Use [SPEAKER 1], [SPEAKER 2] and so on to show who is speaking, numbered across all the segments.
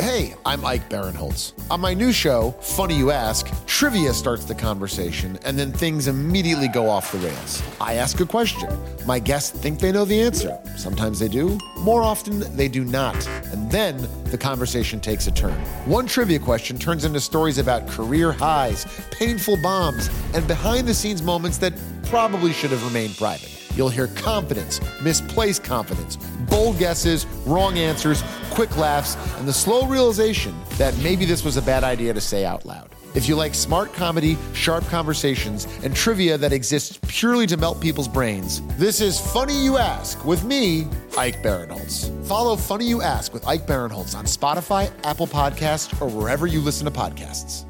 [SPEAKER 1] Hey, I'm Ike Barinholtz. On my new show, Funny You Ask, trivia starts the conversation, and then things immediately go off the rails. I ask a question. My guests think they know the answer. Sometimes they do. More often, they do not. And then the conversation takes a turn. One trivia question turns into stories about career highs, painful bombs, and behind-the-scenes moments that probably should have remained private. You'll hear confidence, misplaced confidence, bold guesses, wrong answers, quick laughs, and the slow realization that maybe this was a bad idea to say out loud. If you like smart comedy, sharp conversations, and trivia that exists purely to melt people's brains, this is Funny You Ask with me, Ike Barinholtz. Follow Funny You Ask with Ike Barinholtz on Spotify, Apple Podcasts, or wherever you listen to podcasts.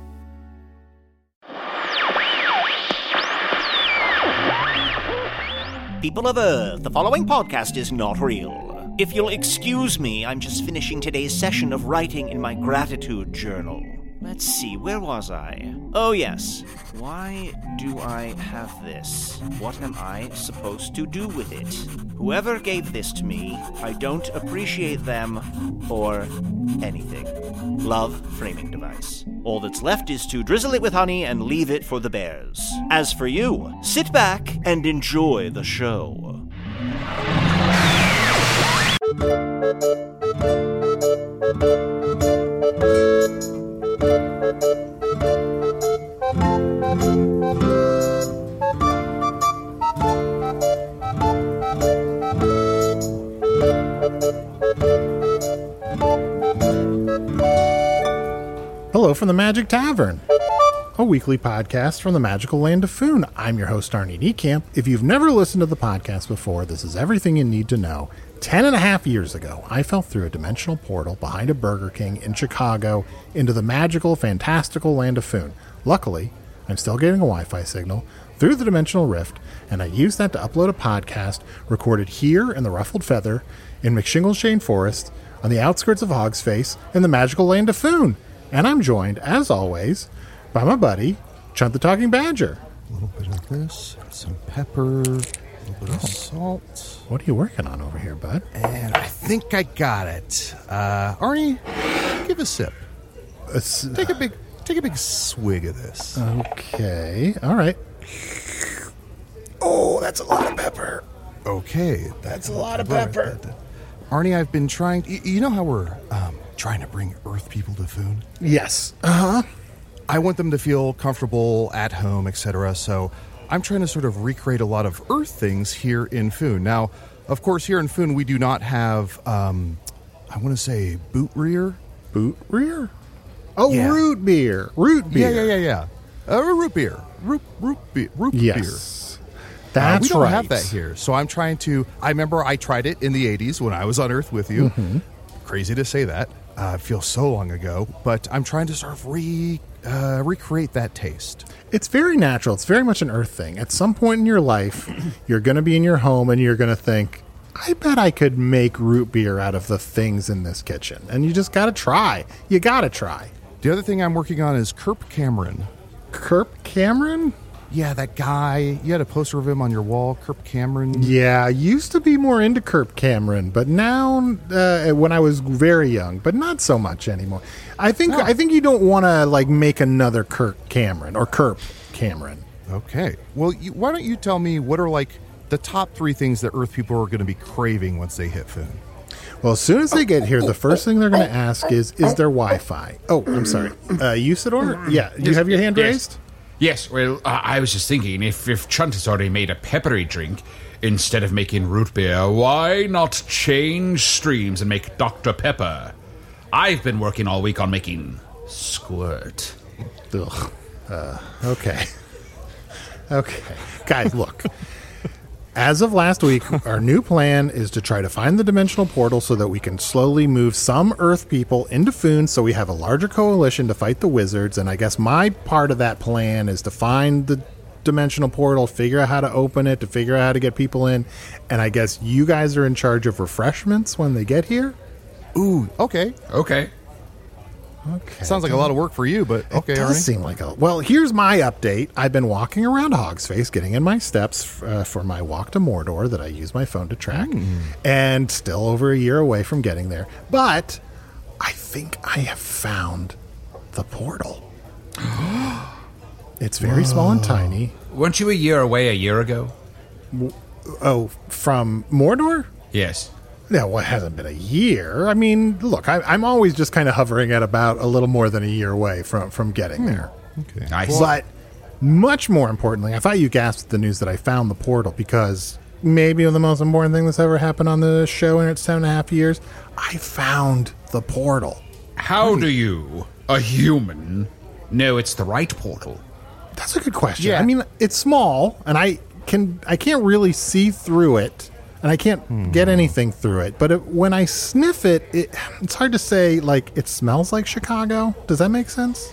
[SPEAKER 2] People of Earth, the following podcast is not real. If you'll excuse me, I'm just finishing today's session of writing in my gratitude journal. Let's see, where was I? Oh yes. Why do I have this? What am I supposed to do with it? Whoever gave this to me, I don't appreciate them or anything. Love, framing device. All that's left is to drizzle it with honey and leave it for the bears. As for you, sit back and enjoy the show.
[SPEAKER 3] Hello from the Magic Tavern, a weekly podcast from the magical land of Foon. I'm your host, Arnie Niekamp. If you've never listened to the podcast before, this is everything you need to know. 10.5 years ago, I fell through a dimensional portal behind a Burger King in Chicago into the magical, fantastical land of Foon. Luckily, I'm still getting a Wi-Fi signal through the dimensional rift, and I used that to upload a podcast recorded here in the Ruffled Feather in McShingleshane Forest on the outskirts of Hogsface in the magical land of Foon. And I'm joined, as always, by my buddy, Chunt the Talking Badger.
[SPEAKER 4] A little bit of this, some pepper, a little bit of salt.
[SPEAKER 3] What are you working on over here, bud?
[SPEAKER 4] And I think I got it. Arnie, give a sip. Take a big swig of this.
[SPEAKER 3] Okay. All right. Oh, that's a lot of pepper.
[SPEAKER 4] Okay.
[SPEAKER 3] That's a lot of pepper.
[SPEAKER 4] Arnie, I've been trying... You know how we're trying to bring Earth people to Foon?
[SPEAKER 3] Yes. Uh-huh.
[SPEAKER 4] I want them to feel comfortable at home, etc. So I'm trying to sort of recreate a lot of Earth things here in Foon. Now, of course, here in Foon, we do not have, I want to say, boot rear.
[SPEAKER 3] Boot rear? Oh,
[SPEAKER 4] yeah.
[SPEAKER 3] Root beer. Root beer.
[SPEAKER 4] Yeah. Root beer. Root beer.
[SPEAKER 3] Yes. That's
[SPEAKER 4] we don't
[SPEAKER 3] right.
[SPEAKER 4] have that here. So I'm trying to... I remember I tried it in the 80s when I was on Earth with you. Mm-hmm. Crazy to say that. It feels so long ago. But I'm trying to sort of recreate that taste.
[SPEAKER 3] It's very natural. It's very much an Earth thing. At some point in your life, you're going to be in your home and you're going to think, I bet I could make root beer out of the things in this kitchen. And you just got to try. You got to try.
[SPEAKER 4] The other thing I'm working on is Kirk Cameron.
[SPEAKER 3] Kirk Cameron?
[SPEAKER 4] Yeah, that guy. You had a poster of him on your wall, Kirk Cameron.
[SPEAKER 3] Yeah, I used to be more into Kirk Cameron, but now, when I was very young, but not so much anymore. I think you don't want to like make another Kirk Cameron or Kirk Cameron.
[SPEAKER 4] Okay. Well, why don't you tell me what are like the top 3 things that Earth people are going to be craving once they hit Foon?
[SPEAKER 3] Well, as soon as they get here, the first thing they're going to ask is there Wi-Fi? Oh, I'm sorry. Usador? Yeah. Do you have your hand raised?
[SPEAKER 5] Yes, well, I was just thinking, if Chunt has already made a peppery drink, instead of making root beer, why not change streams and make Dr. Pepper? I've been working all week on making squirt.
[SPEAKER 3] Ugh. Okay. Okay. Guys, look. As of last week, our new plan is to try to find the dimensional portal so that we can slowly move some Earth people into Foon so we have a larger coalition to fight the wizards. And I guess my part of that plan is to find the dimensional portal, figure out how to open it, to figure out how to get people in. And I guess you guys are in charge of refreshments when they get here?
[SPEAKER 4] Ooh, okay.
[SPEAKER 5] Okay.
[SPEAKER 4] Sounds like a lot of work for you, but okay,
[SPEAKER 3] It does seem like a... Well, here's my update. I've been walking around Hogsface, getting in my steps for my walk to Mordor that I use my phone to track, and still over a year away from getting there. But I think I have found the portal. It's very small and tiny.
[SPEAKER 5] Weren't you a year away a year ago?
[SPEAKER 3] Oh, from Mordor?
[SPEAKER 5] Yes.
[SPEAKER 3] Yeah, well, it hasn't been a year. I mean, look, I'm always just kind of hovering at about a little more than a year away from getting there.
[SPEAKER 4] Okay.
[SPEAKER 5] Nice.
[SPEAKER 3] But much more importantly, I thought you gasped at the news that I found the portal because maybe the most important thing that's ever happened on the show in its 7.5 years, I found the portal.
[SPEAKER 5] How do you, a human, know it's the right portal?
[SPEAKER 3] That's a good question.
[SPEAKER 4] Yeah.
[SPEAKER 3] I mean, it's small, and I can't really see through it, and I can't get anything through it. But when I sniff it, it's hard to say, like, it smells like Chicago. Does that make sense?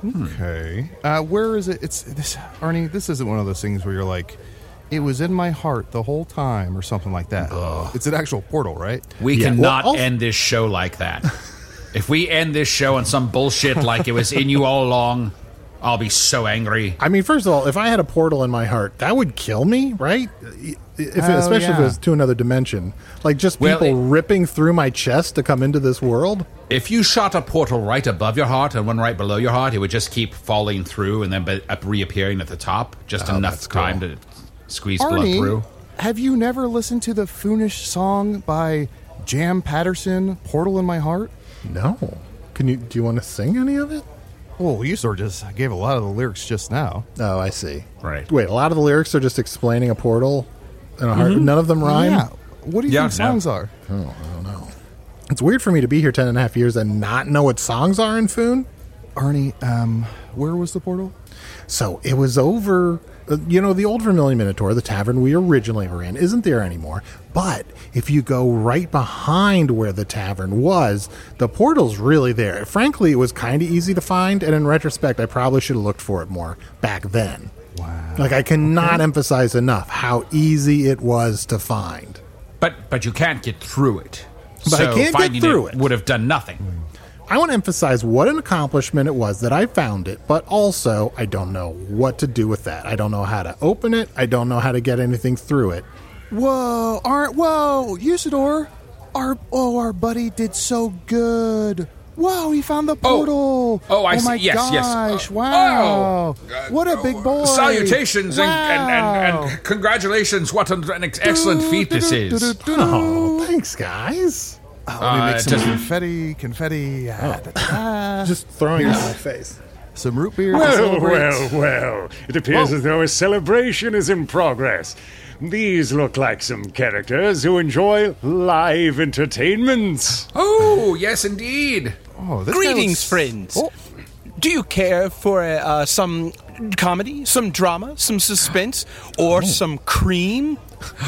[SPEAKER 4] Okay. Where is it? It's this, Arnie. This isn't one of those things where you're like, it was in my heart the whole time, or something like that. It's an actual portal, right?
[SPEAKER 5] We
[SPEAKER 3] Yeah,
[SPEAKER 5] cannot
[SPEAKER 3] well,
[SPEAKER 5] end this show like that. If we end this show on some bullshit like it was in you all along, I'll be so angry.
[SPEAKER 3] I mean, first of all, if I had a portal in my heart, that would kill me, right? Especially if it was to another dimension. Like, just people ripping through my chest to come into this world.
[SPEAKER 5] If you shot a portal right above your heart and one right below your heart, it would just keep falling through and then reappearing at the top. Just enough time to squeeze blood
[SPEAKER 4] Arnie,
[SPEAKER 5] through.
[SPEAKER 4] have you never listened to the Foonish song by Jam Patterson, Portal in My Heart?
[SPEAKER 3] No. Do you want to sing any of it?
[SPEAKER 4] Well, you sort of just gave a lot of the lyrics just now.
[SPEAKER 3] Oh, I see.
[SPEAKER 5] Right.
[SPEAKER 3] Wait, a lot of the lyrics are just explaining a portal and a heart. None of them rhyme?
[SPEAKER 4] Yeah. What do you think songs are?
[SPEAKER 3] Oh, I don't know. It's weird for me to be here 10.5 years and not know what songs are in Foon.
[SPEAKER 4] Arnie, where was the portal?
[SPEAKER 3] So it was over, the old Vermilion Minotaur, the tavern we originally were in, isn't there anymore. But if you go right behind where the tavern was, the portal's really there. Frankly, it was kind of easy to find, and in retrospect, I probably should have looked for it more back then.
[SPEAKER 4] Wow.
[SPEAKER 3] Like, I cannot emphasize enough how easy it was to find.
[SPEAKER 5] But you can't get through it.
[SPEAKER 3] But I can't get through it.
[SPEAKER 5] Would have done nothing.
[SPEAKER 3] I want to emphasize what an accomplishment it was that I found it, but also I don't know what to do with that. I don't know how to open it. I don't know how to get anything through it.
[SPEAKER 4] Whoa, Usador, our buddy did so good. Wow, he found the portal.
[SPEAKER 5] I see.
[SPEAKER 4] My
[SPEAKER 5] Yes.
[SPEAKER 4] gosh, wow. What a big boy.
[SPEAKER 5] Salutations
[SPEAKER 4] wow.
[SPEAKER 5] and congratulations. What an excellent feat this is.
[SPEAKER 3] Oh, thanks, guys.
[SPEAKER 4] Let me make some
[SPEAKER 5] just-
[SPEAKER 4] confetti.
[SPEAKER 3] Just throwing it in my face.
[SPEAKER 4] Some root beer to
[SPEAKER 6] Well,
[SPEAKER 4] celebrate.
[SPEAKER 6] well. It appears as though a celebration is in progress. These look like some characters who enjoy live entertainment.
[SPEAKER 5] Oh, yes, indeed.
[SPEAKER 4] Oh, this guy
[SPEAKER 7] Greetings,
[SPEAKER 4] looks-
[SPEAKER 7] friends.
[SPEAKER 4] Oh,
[SPEAKER 7] Do you care for some comedy, some drama, some suspense, or some cream?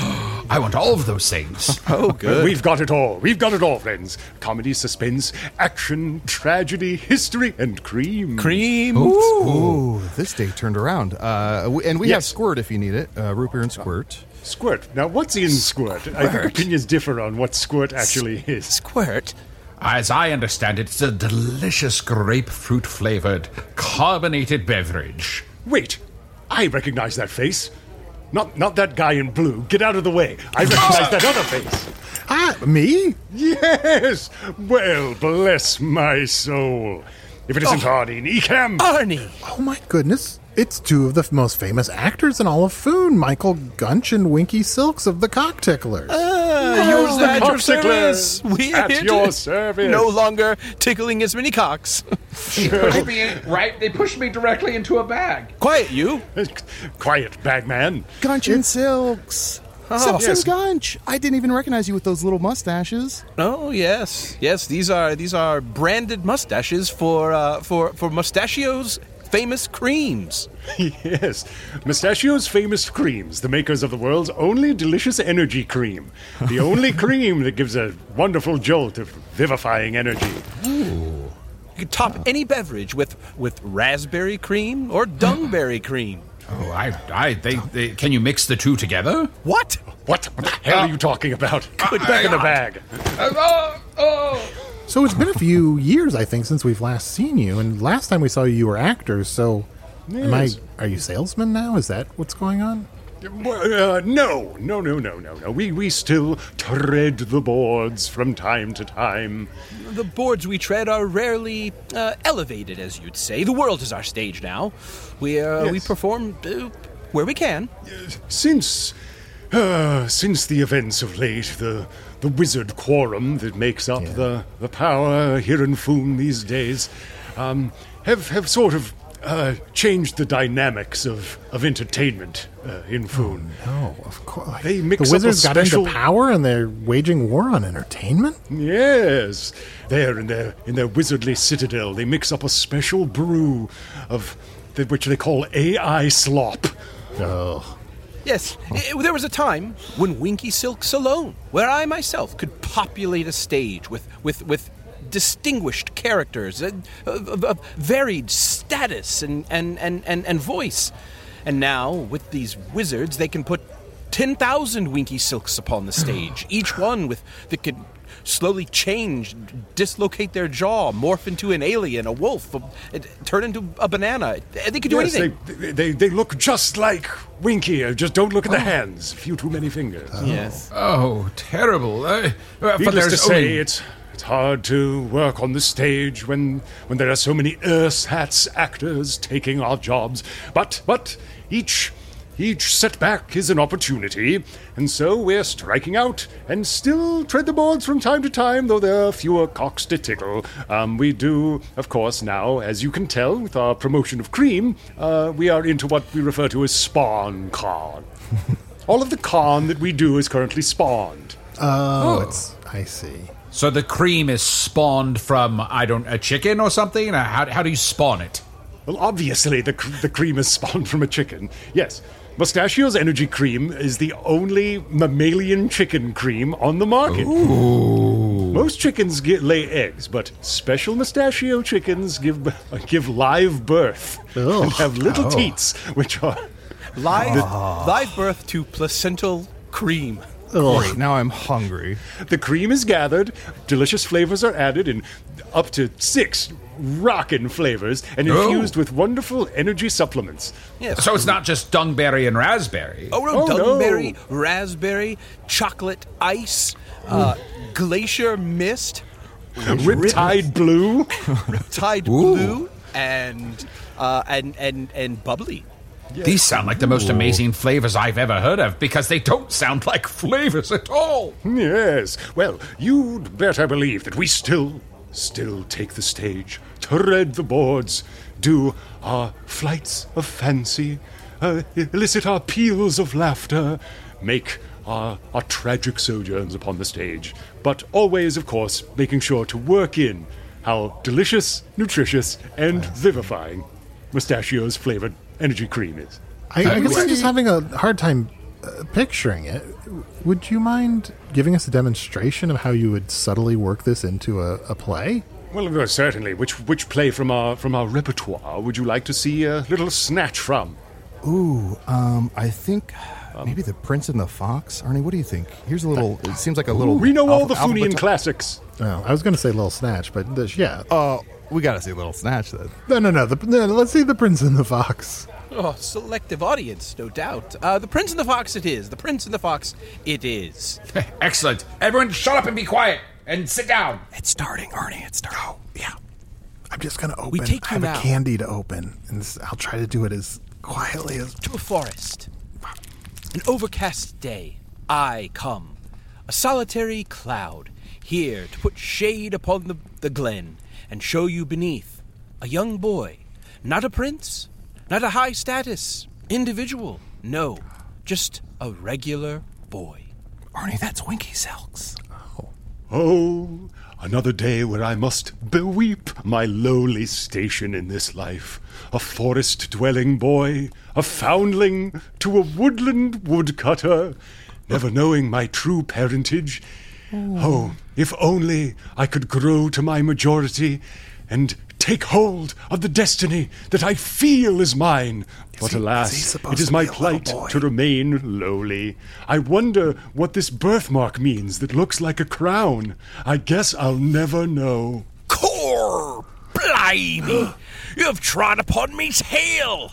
[SPEAKER 5] I want all of those things.
[SPEAKER 7] Oh, good.
[SPEAKER 6] We've got it all. We've got it all, friends. Comedy, suspense, action, tragedy, history, and cream.
[SPEAKER 7] Cream.
[SPEAKER 4] ooh, this day turned around. And we have
[SPEAKER 6] Yes.
[SPEAKER 4] Squirt if you need it. Root beer and Squirt.
[SPEAKER 6] Squirt. Now, what's in squirt? I think opinions differ on what squirt actually is.
[SPEAKER 7] Squirt.
[SPEAKER 5] As I understand it, it's a delicious grapefruit-flavored carbonated beverage.
[SPEAKER 6] Wait, I recognize that face. Not that guy in blue. Get out of the way. I recognize that other face.
[SPEAKER 3] Ah, me?
[SPEAKER 6] Yes! Well, bless my soul. If it isn't Arnie Niekamp.
[SPEAKER 7] Arnie.
[SPEAKER 3] Oh, my goodness. It's two of the most famous actors in all of Foon, Michael Gunch and Winky Silks of the Cockticklers.
[SPEAKER 7] Yours at your service.
[SPEAKER 6] Cockticklers. At
[SPEAKER 7] Weird.
[SPEAKER 6] your service.
[SPEAKER 7] No longer tickling as many cocks.
[SPEAKER 5] They pushed me directly into a bag.
[SPEAKER 7] Quiet, you.
[SPEAKER 6] Quiet, bagman.
[SPEAKER 4] Gunch and Silks. Silks
[SPEAKER 6] yes.
[SPEAKER 4] and Gunch. I didn't even recognize you with those little mustaches.
[SPEAKER 7] Oh yes. These are branded mustaches for Mustachio's famous creams.
[SPEAKER 6] Yes. Mustachio's famous creams, the makers of the world's only delicious energy cream. The only cream that gives a wonderful jolt of vivifying energy.
[SPEAKER 7] You could top any beverage with raspberry cream or dungberry cream.
[SPEAKER 5] Oh, can you mix the two together?
[SPEAKER 7] What?
[SPEAKER 6] What the hell are you talking about? Put back in the bag.
[SPEAKER 3] So it's been a few years, I think, since we've last seen you. And last time we saw you, you were actors. So
[SPEAKER 6] Yes.
[SPEAKER 3] are you salesmen now? Is that what's going on?
[SPEAKER 6] No. We still tread the boards from time to time.
[SPEAKER 7] The boards we tread are rarely elevated, as you'd say. The world is our stage now. We perform where we can.
[SPEAKER 6] Since the events of late, the wizard quorum that makes up the power here in Foon these days have sort of changed the dynamics of entertainment in Foon.
[SPEAKER 3] No, of course.
[SPEAKER 6] They mix
[SPEAKER 3] the wizards
[SPEAKER 6] up a
[SPEAKER 3] got
[SPEAKER 6] special...
[SPEAKER 3] into power and they're waging war on entertainment?
[SPEAKER 6] Yes. There in their wizardly citadel, they mix up a special brew of which they call AI slop.
[SPEAKER 3] Oh.
[SPEAKER 7] Yes, there was a time when Winky Silks alone, where I myself could populate a stage with distinguished characters, of varied status and voice. And now, with these wizards, they can put 10,000 Winky Silks upon the stage, each one that could slowly change, dislocate their jaw, morph into an alien, a wolf, turn into a banana. They could do anything.
[SPEAKER 6] They look just like Winky. Just don't look at the hands. A few too many fingers.
[SPEAKER 7] Yes.
[SPEAKER 5] Oh, terrible. But
[SPEAKER 6] Needless
[SPEAKER 5] there's
[SPEAKER 6] to say,
[SPEAKER 5] only...
[SPEAKER 6] it's hard to work on the stage when there are so many ersatz actors taking our jobs. But each setback is an opportunity, and so we're striking out and still tread the boards from time to time, though there are fewer cocks to tickle. We do, of course, now, as you can tell with our promotion of Cream, we are into what we refer to as Spawn Con. All of the con that we do is currently spawned.
[SPEAKER 3] I see.
[SPEAKER 5] So the cream is spawned from, a chicken or something? How do you spawn it?
[SPEAKER 6] Well, obviously, the cream is spawned from a chicken. Yes. Mustachio's Energy Cream is the only mammalian chicken cream on the market.
[SPEAKER 5] Ooh.
[SPEAKER 6] Most chickens lay eggs, but special Mustachio chickens give live birth and have little teats, which are...
[SPEAKER 7] Live birth to placental cream.
[SPEAKER 4] Great, now I'm hungry.
[SPEAKER 6] The cream is gathered, delicious flavors are added in up to 6 rockin' flavors and infused with wonderful energy supplements.
[SPEAKER 7] Yes.
[SPEAKER 5] So it's not just dungberry and raspberry.
[SPEAKER 7] Oh, no, dungberry, raspberry, chocolate ice, glacier mist,
[SPEAKER 6] Riptide Blue.
[SPEAKER 7] Riptide Blue, and bubbly.
[SPEAKER 5] Yes. These sound like the most amazing flavors I've ever heard of, because they don't sound like flavors at all.
[SPEAKER 6] Yes. Well, you'd better believe that we still take the stage, tread the boards, do our flights of fancy, elicit our peals of laughter, make our tragic sojourns upon the stage, but always, of course, making sure to work in how delicious, nutritious, and vivifying Mustachio's flavored energy cream is.
[SPEAKER 3] I guess I'm just having a hard time picturing it. Would you mind giving us a demonstration of how you would subtly work this into a play?
[SPEAKER 6] Well, certainly. Which play from our repertoire would you like to see a little snatch from?
[SPEAKER 4] Ooh, I think maybe The Prince and the Fox. Arnie, what do you think? Here's a little. It seems like a little.
[SPEAKER 6] We know all the Foonian classics.
[SPEAKER 3] Oh, I was going to say Little Snatch, but yeah.
[SPEAKER 4] We got to see Little Snatch then.
[SPEAKER 3] No. Let's see The Prince and the Fox.
[SPEAKER 7] Oh, selective audience, no doubt. The Prince and the Fox it is. The Prince and the Fox it is.
[SPEAKER 5] Excellent. Everyone shut up and be quiet and sit down.
[SPEAKER 7] It's starting, Arnie. It's starting.
[SPEAKER 3] Oh, yeah. I'm just going to open.
[SPEAKER 7] We take you
[SPEAKER 3] I have
[SPEAKER 7] now.
[SPEAKER 3] a candy to open, and I'll try to do it as quietly as...
[SPEAKER 7] To a forest. An overcast day, I come, a solitary cloud, here to put shade upon the glen and show you beneath a young boy, not a prince, not a high-status individual, no, just a regular boy.
[SPEAKER 4] Arnie, that's Winky Silks.
[SPEAKER 6] Oh, another day where I must beweep my lowly station in this life. A forest-dwelling boy, a foundling to a woodland woodcutter, never knowing my true parentage. Oh, if only I could grow to my majority and take hold of the destiny that I feel is mine. But alas, it is my plight to remain lowly. I wonder what this birthmark means that looks like a crown. I guess I'll never know.
[SPEAKER 7] Core blood! Blimey! You've trod upon me tail!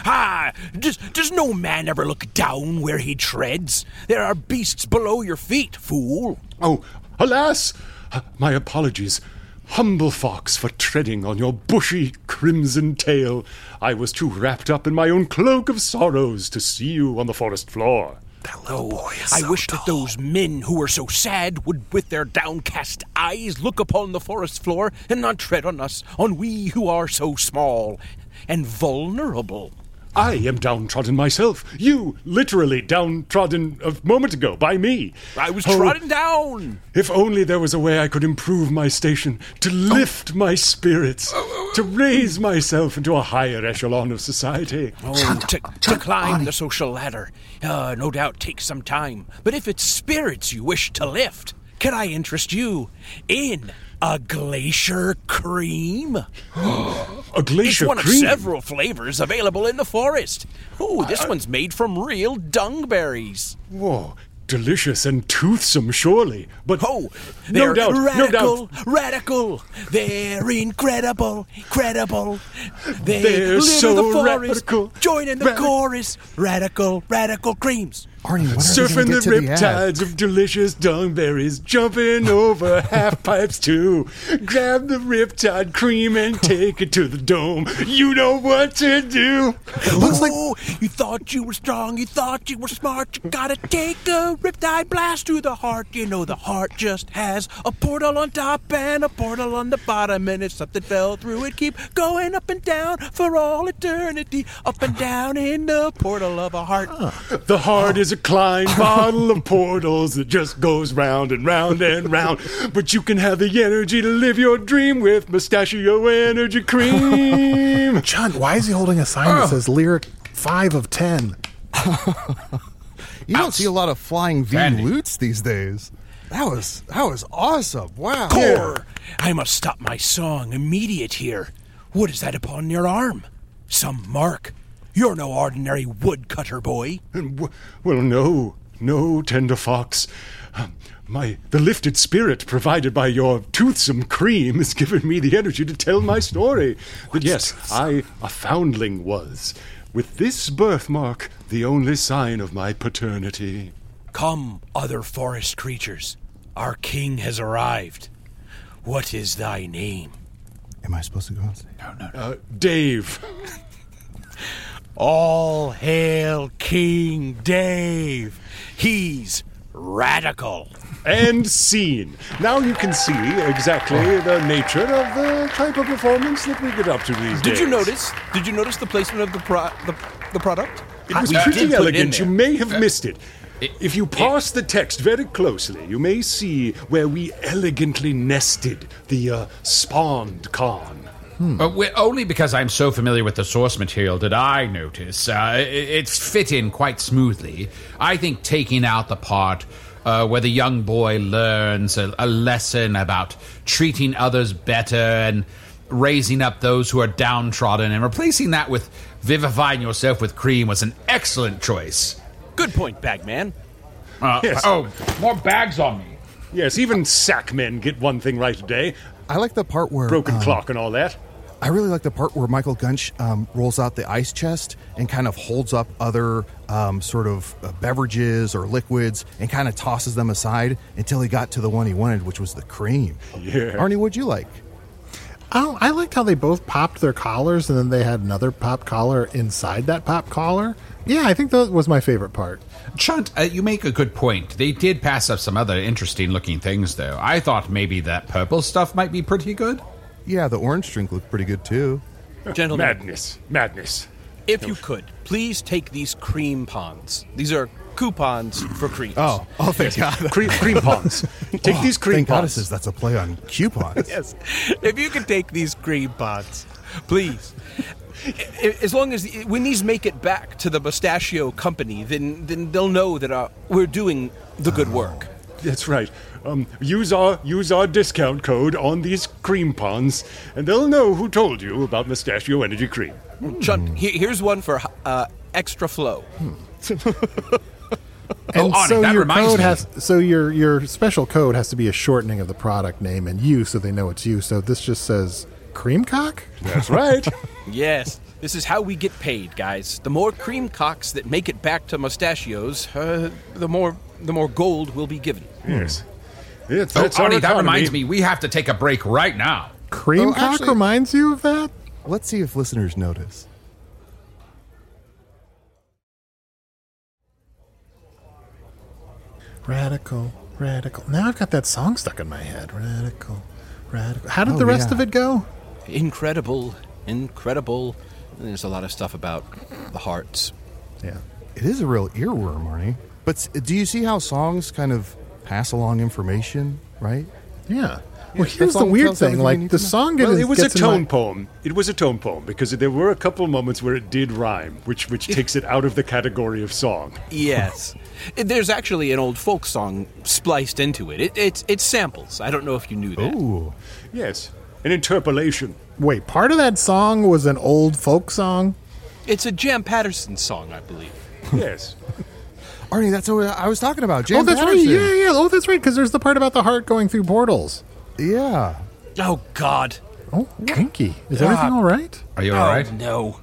[SPEAKER 7] Does no man ever look down where he treads? There are beasts below your feet, fool.
[SPEAKER 6] Oh, alas! My apologies. Humble fox for treading on your bushy crimson tail. I was too wrapped up in my own cloak of sorrows to see you on the forest floor.
[SPEAKER 7] I wish that those men who were so sad would, with their downcast eyes, look upon the forest floor and not tread on us, on we who are so small and vulnerable.
[SPEAKER 6] I am downtrodden myself. You literally downtrodden a moment ago by me.
[SPEAKER 7] I was trodden down.
[SPEAKER 6] If only there was a way I could improve my station, to lift my spirits, to raise myself into a higher echelon of society.
[SPEAKER 7] To climb the social ladder, no doubt takes some time. But if it's spirits you wish to lift, can I interest you in a glacier cream?
[SPEAKER 6] A glacier
[SPEAKER 7] it's one
[SPEAKER 6] cream?
[SPEAKER 7] of several flavors available in the forest. This one's made from real dungberries.
[SPEAKER 6] Whoa, delicious and toothsome, surely. But
[SPEAKER 7] they're
[SPEAKER 6] no doubt.
[SPEAKER 7] radical. They're incredible. They
[SPEAKER 6] They're
[SPEAKER 7] live
[SPEAKER 6] so
[SPEAKER 7] in the forest.
[SPEAKER 6] radical.
[SPEAKER 7] Join in the chorus. Radical creams.
[SPEAKER 4] Arnie, when are we
[SPEAKER 6] Surfing
[SPEAKER 4] gonna
[SPEAKER 6] the
[SPEAKER 4] get to the ad?
[SPEAKER 6] riptides of delicious dungberries, jumping over half pipes too. Grab the riptide cream and take it to the dome. You know what to do.
[SPEAKER 4] It looks like
[SPEAKER 7] You thought you were strong, you thought you were smart. You gotta take a riptide blast to the heart. You know the heart just has a portal on top and a portal on the bottom, and if something fell through it, keep going up and down for all eternity. Up and down in the portal of a heart.
[SPEAKER 6] The heart is a Klein bottle of portals that just goes round and round and round. But you can have the energy to live your dream with Mustachio Energy Cream.
[SPEAKER 3] John, why is he holding a sign that says lyric 5 of 10?
[SPEAKER 4] you don't see a lot of flying V
[SPEAKER 5] Sandy.
[SPEAKER 4] loots these days. That was awesome. Wow.
[SPEAKER 7] Core! I must stop my song immediate here. What is that upon your arm? Some mark. You're no ordinary woodcutter boy.
[SPEAKER 6] Well, no, tender fox. The lifted spirit provided by your toothsome cream has given me the energy to tell my story. But yes, I a foundling was. With this birthmark, the only sign of my paternity.
[SPEAKER 7] Come, other forest creatures. Our king has arrived. What is thy name?
[SPEAKER 4] Am I supposed to go on stage?
[SPEAKER 5] No.
[SPEAKER 6] Dave.
[SPEAKER 7] All hail King Dave. He's radical.
[SPEAKER 6] And scene. Now you can see exactly the nature of the type of performance that we get up to these days.
[SPEAKER 7] Did you notice the placement of the product?
[SPEAKER 6] It was
[SPEAKER 7] We did
[SPEAKER 6] pretty
[SPEAKER 7] put it in
[SPEAKER 6] elegant. You
[SPEAKER 7] there.
[SPEAKER 6] may have missed it. If you parse the text very closely, you may see where we elegantly nested the spawned con.
[SPEAKER 5] Only because I'm so familiar with the source material did I notice. It's fit in quite smoothly. I think taking out the part where the young boy learns a lesson about treating others better and raising up those who are downtrodden and replacing that with vivifying yourself with cream was an excellent choice.
[SPEAKER 7] Good point, Bagman.
[SPEAKER 6] Yes.
[SPEAKER 5] Oh, more bags on me.
[SPEAKER 6] Yes, even sack men get one thing right a day.
[SPEAKER 4] I like the part where
[SPEAKER 6] Broken clock and all that.
[SPEAKER 4] I really like the part where Michael Gunch rolls out the ice chest and kind of holds up other sort of beverages or liquids and kind of tosses them aside until he got to the one he wanted, which was the cream.
[SPEAKER 6] Yeah.
[SPEAKER 4] Arnie, what'd you like?
[SPEAKER 3] Oh, I liked how they both popped their collars and then they had another pop collar inside that pop collar. Yeah, I think that was my favorite part.
[SPEAKER 5] Chunt, you make a good point. They did pass up some other interesting looking things, though. I thought maybe that purple stuff might be pretty good.
[SPEAKER 4] Yeah, the orange drink looked pretty good, too.
[SPEAKER 7] Gentlemen,
[SPEAKER 6] Madness.
[SPEAKER 7] if you could, please take these cream pons. These are coupons for creams.
[SPEAKER 4] Oh, thank God.
[SPEAKER 6] Cream pons. Take these cream
[SPEAKER 4] Thank God it
[SPEAKER 6] pons.
[SPEAKER 4] says that's a play on coupons.
[SPEAKER 7] Yes. If you could take these cream pods, please. As long as when these make it back to the Mustachio Company, then they'll know that we're doing the good work.
[SPEAKER 6] That's right. Use our discount code on these cream pons, and they'll know who told you about Mustachio Energy Cream.
[SPEAKER 7] Chunt, here's one for extra flow.
[SPEAKER 3] And
[SPEAKER 5] Arnie,
[SPEAKER 3] so
[SPEAKER 5] that
[SPEAKER 3] your
[SPEAKER 5] reminds
[SPEAKER 3] code
[SPEAKER 5] me.
[SPEAKER 3] your special code has to be a shortening of the product name and you, so they know it's you. So this just says cream cock?
[SPEAKER 6] That's right.
[SPEAKER 7] Yes, this is how we get paid, guys. The more cream cocks that make it back to Mustachios, the more gold will be given.
[SPEAKER 6] Yes.
[SPEAKER 5] Oh,
[SPEAKER 6] That's our
[SPEAKER 5] Arnie, that
[SPEAKER 6] economy.
[SPEAKER 5] reminds me, we have to take a break right now.
[SPEAKER 3] Cream
[SPEAKER 4] Oh,
[SPEAKER 3] cock
[SPEAKER 4] actually-
[SPEAKER 3] reminds you of that?
[SPEAKER 4] Let's see if listeners notice.
[SPEAKER 3] Radical. Now I've got that song stuck in my head. Radical. How did
[SPEAKER 4] Oh,
[SPEAKER 3] the rest
[SPEAKER 4] yeah.
[SPEAKER 3] of it go?
[SPEAKER 7] Incredible. There's a lot of stuff about the hearts.
[SPEAKER 3] Yeah.
[SPEAKER 4] It is a real earworm, Arnie. But do you see how songs kind of pass along information, right?
[SPEAKER 3] Yeah. Well,
[SPEAKER 4] that
[SPEAKER 3] here's the
[SPEAKER 4] song
[SPEAKER 3] weird
[SPEAKER 4] tells
[SPEAKER 3] thing.
[SPEAKER 4] everything you
[SPEAKER 3] Like,
[SPEAKER 4] need
[SPEAKER 3] the
[SPEAKER 4] to know.
[SPEAKER 3] song
[SPEAKER 6] Well, it was a
[SPEAKER 3] gets in my-
[SPEAKER 6] tone poem. It was a tone poem because there were a couple moments where it did rhyme, which takes it out of the category of song.
[SPEAKER 7] Yes. There's actually an old folk song spliced into it. It's samples. I don't know if you knew that.
[SPEAKER 4] Ooh.
[SPEAKER 6] Yes, an interpolation.
[SPEAKER 3] Wait, part of that song was an old folk song?
[SPEAKER 7] It's a Jam Patterson song, I believe.
[SPEAKER 6] Yes.
[SPEAKER 4] Arnie, that's what I was talking about. Jam
[SPEAKER 3] Oh, that's
[SPEAKER 4] Patterson.
[SPEAKER 3] right. Yeah. Oh, that's right, because there's the part about the heart going through portals.
[SPEAKER 4] Yeah.
[SPEAKER 7] Oh, God.
[SPEAKER 3] Oh, Winky. Is everything all right?
[SPEAKER 5] Are you all right?
[SPEAKER 7] Oh, no.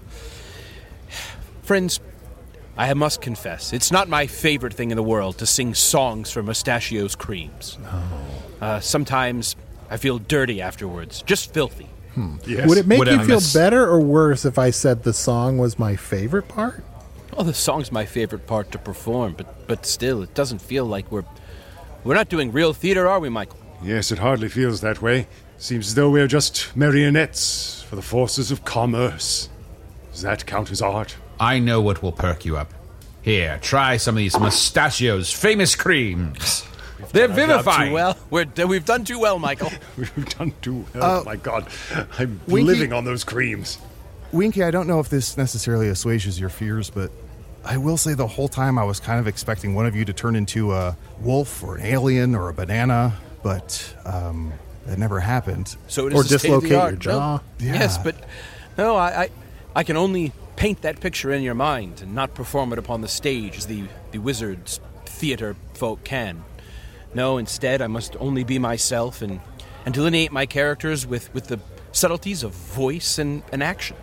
[SPEAKER 7] Friends, I must confess, it's not my favorite thing in the world to sing songs for Mustachios creams. Sometimes I feel dirty afterwards, just filthy.
[SPEAKER 6] Yes.
[SPEAKER 3] Would it make
[SPEAKER 5] Would
[SPEAKER 3] you
[SPEAKER 5] I
[SPEAKER 3] feel
[SPEAKER 5] miss-
[SPEAKER 3] better or worse if I said the song was my favorite part?
[SPEAKER 7] Well, the song's my favorite part to perform, but still, it doesn't feel like we're not doing real theater, are we, Michael?
[SPEAKER 6] Yes, it hardly feels that way. Seems as though we're just marionettes for the forces of commerce. Does that count as art?
[SPEAKER 5] I know what will perk you up. Here, try some of these Mustachios' famous creams. They're vivifying.
[SPEAKER 7] Too well. We've done too well, Michael.
[SPEAKER 6] We've done too well. Oh, my God. I'm
[SPEAKER 4] Winky-
[SPEAKER 6] living on those creams.
[SPEAKER 4] Winky, I don't know if this necessarily assuages your fears, but I will say the whole time I was kind of expecting one of you to turn into a wolf or an alien or a banana, but that never happened.
[SPEAKER 7] So it
[SPEAKER 3] Or
[SPEAKER 7] is a
[SPEAKER 3] dislocate
[SPEAKER 7] state-of-the-art.
[SPEAKER 3] your jaw.
[SPEAKER 7] No.
[SPEAKER 4] Yeah.
[SPEAKER 7] Yes, but no, I can only paint that picture in your mind and not perform it upon the stage as the wizards theater folk can. No, instead I must only be myself and delineate my characters with the subtleties of voice and action.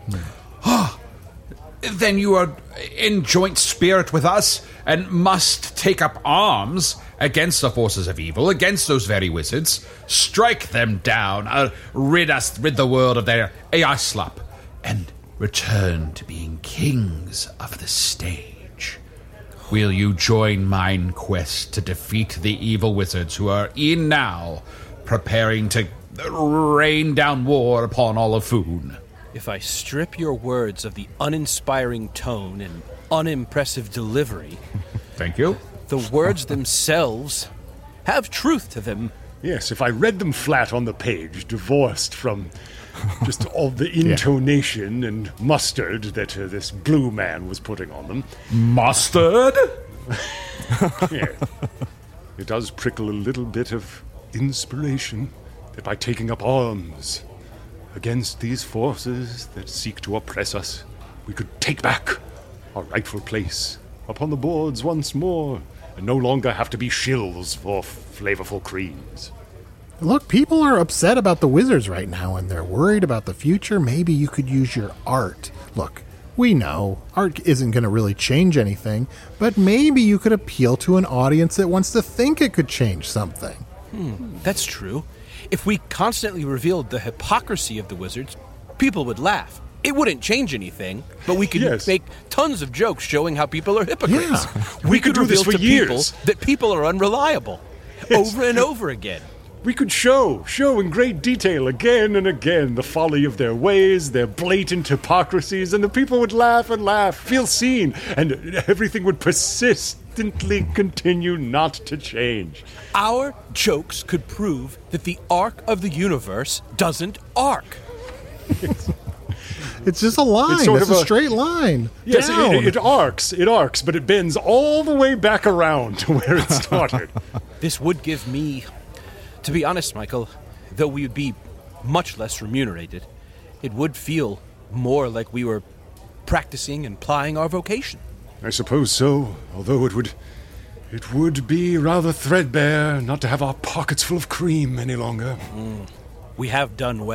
[SPEAKER 5] Then you are in joint spirit with us and must take up arms against the forces of evil, against those very wizards. Strike them down, rid the world of their Aeslap, and return to being kings of the stage. Will you join mine quest to defeat the evil wizards who are e'en now preparing to rain down war upon all of Foon?
[SPEAKER 7] If I strip your words of the uninspiring tone and unimpressive delivery,
[SPEAKER 5] Thank you.
[SPEAKER 7] the words themselves have truth to them.
[SPEAKER 6] Yes, if I read them flat on the page, divorced from just all the intonation and mustard that this blue man was putting on them,
[SPEAKER 5] Mustard?
[SPEAKER 6] yeah, it does prickle a little bit of inspiration that by taking up arms against these forces that seek to oppress us, we could take back our rightful place upon the boards once more and no longer have to be shills for flavorful creams.
[SPEAKER 3] Look, people are upset about the wizards right now, and they're worried about the future. Maybe you could use your art. Look, we know art isn't going to really change anything, but maybe you could appeal to an audience that wants to think it could change something.
[SPEAKER 7] That's true. If we constantly revealed the hypocrisy of the wizards, people would laugh. It wouldn't change anything, but we could
[SPEAKER 6] Yes.
[SPEAKER 7] make tons of jokes showing how people are hypocrites.
[SPEAKER 3] Yeah.
[SPEAKER 6] We could do this
[SPEAKER 7] reveal
[SPEAKER 6] for
[SPEAKER 7] to
[SPEAKER 6] years.
[SPEAKER 7] people that people are unreliable over and over again.
[SPEAKER 6] We could show in great detail again and again the folly of their ways, their blatant hypocrisies, and the people would laugh and laugh, feel seen, and everything would persistently continue not to change.
[SPEAKER 7] Our jokes could prove that the arc of the universe doesn't arc.
[SPEAKER 3] It's just a line.
[SPEAKER 6] It's sort
[SPEAKER 3] It's
[SPEAKER 6] of
[SPEAKER 3] a
[SPEAKER 6] a-
[SPEAKER 3] straight line.
[SPEAKER 6] Yes,
[SPEAKER 3] down.
[SPEAKER 6] it arcs, but it bends all the way back around to where it started.
[SPEAKER 7] This would give me, to be honest, Michael, though we would be much less remunerated, it would feel more like we were practicing and plying our vocation.
[SPEAKER 6] I suppose so, although it would be rather threadbare not to have our pockets full of cream any longer.
[SPEAKER 7] We have done well.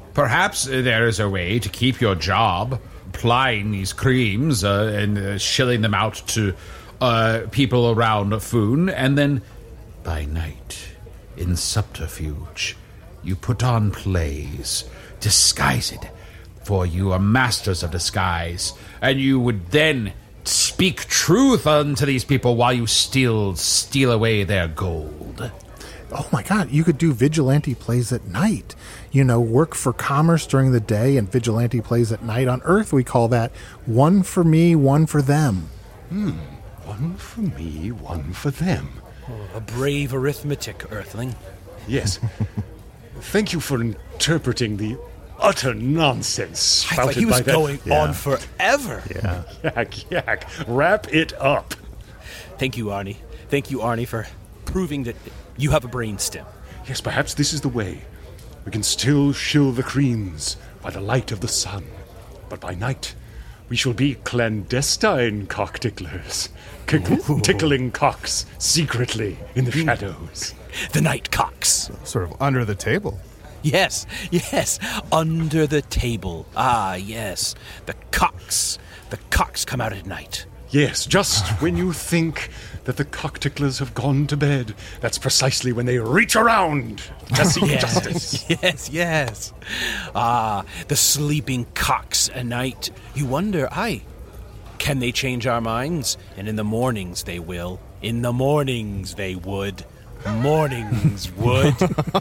[SPEAKER 5] Perhaps there is a way to keep your job, applying these creams and shilling them out to people around Foon, and then by night, in subterfuge, you put on plays, disguised, for you are masters of disguise, and you would then speak truth unto these people while you still steal away their gold.
[SPEAKER 3] Oh my God, you could do vigilante plays at night. Work for commerce during the day and vigilante plays at night. On Earth, we call that one for me, one for them.
[SPEAKER 6] One for me, one for them.
[SPEAKER 7] Oh, a brave arithmetic, Earthling.
[SPEAKER 6] Yes. Thank you for interpreting the utter nonsense
[SPEAKER 7] I thought he was going
[SPEAKER 3] Yeah.
[SPEAKER 7] on forever.
[SPEAKER 3] Yeah.
[SPEAKER 6] Yak. Wrap it up.
[SPEAKER 7] Thank you, Arnie. Thank you, Arnie, for proving that you have a brainstem.
[SPEAKER 6] Yes, perhaps this is the way. We can still shill the creams by the light of the sun, but by night we shall be clandestine cock-ticklers, tickling cocks secretly in the shadows.
[SPEAKER 7] The night cocks.
[SPEAKER 4] Sort of under the table.
[SPEAKER 7] Yes, under the table. Ah, yes, the cocks. The cocks come out at night.
[SPEAKER 6] Yes, just when you think that the cock-ticklers have gone to bed, that's precisely when they reach around to seek justice.
[SPEAKER 7] Yes. Ah, the sleeping cocks at night. You wonder, can they change our minds? And in the mornings they will. In the mornings they would. Mornings would.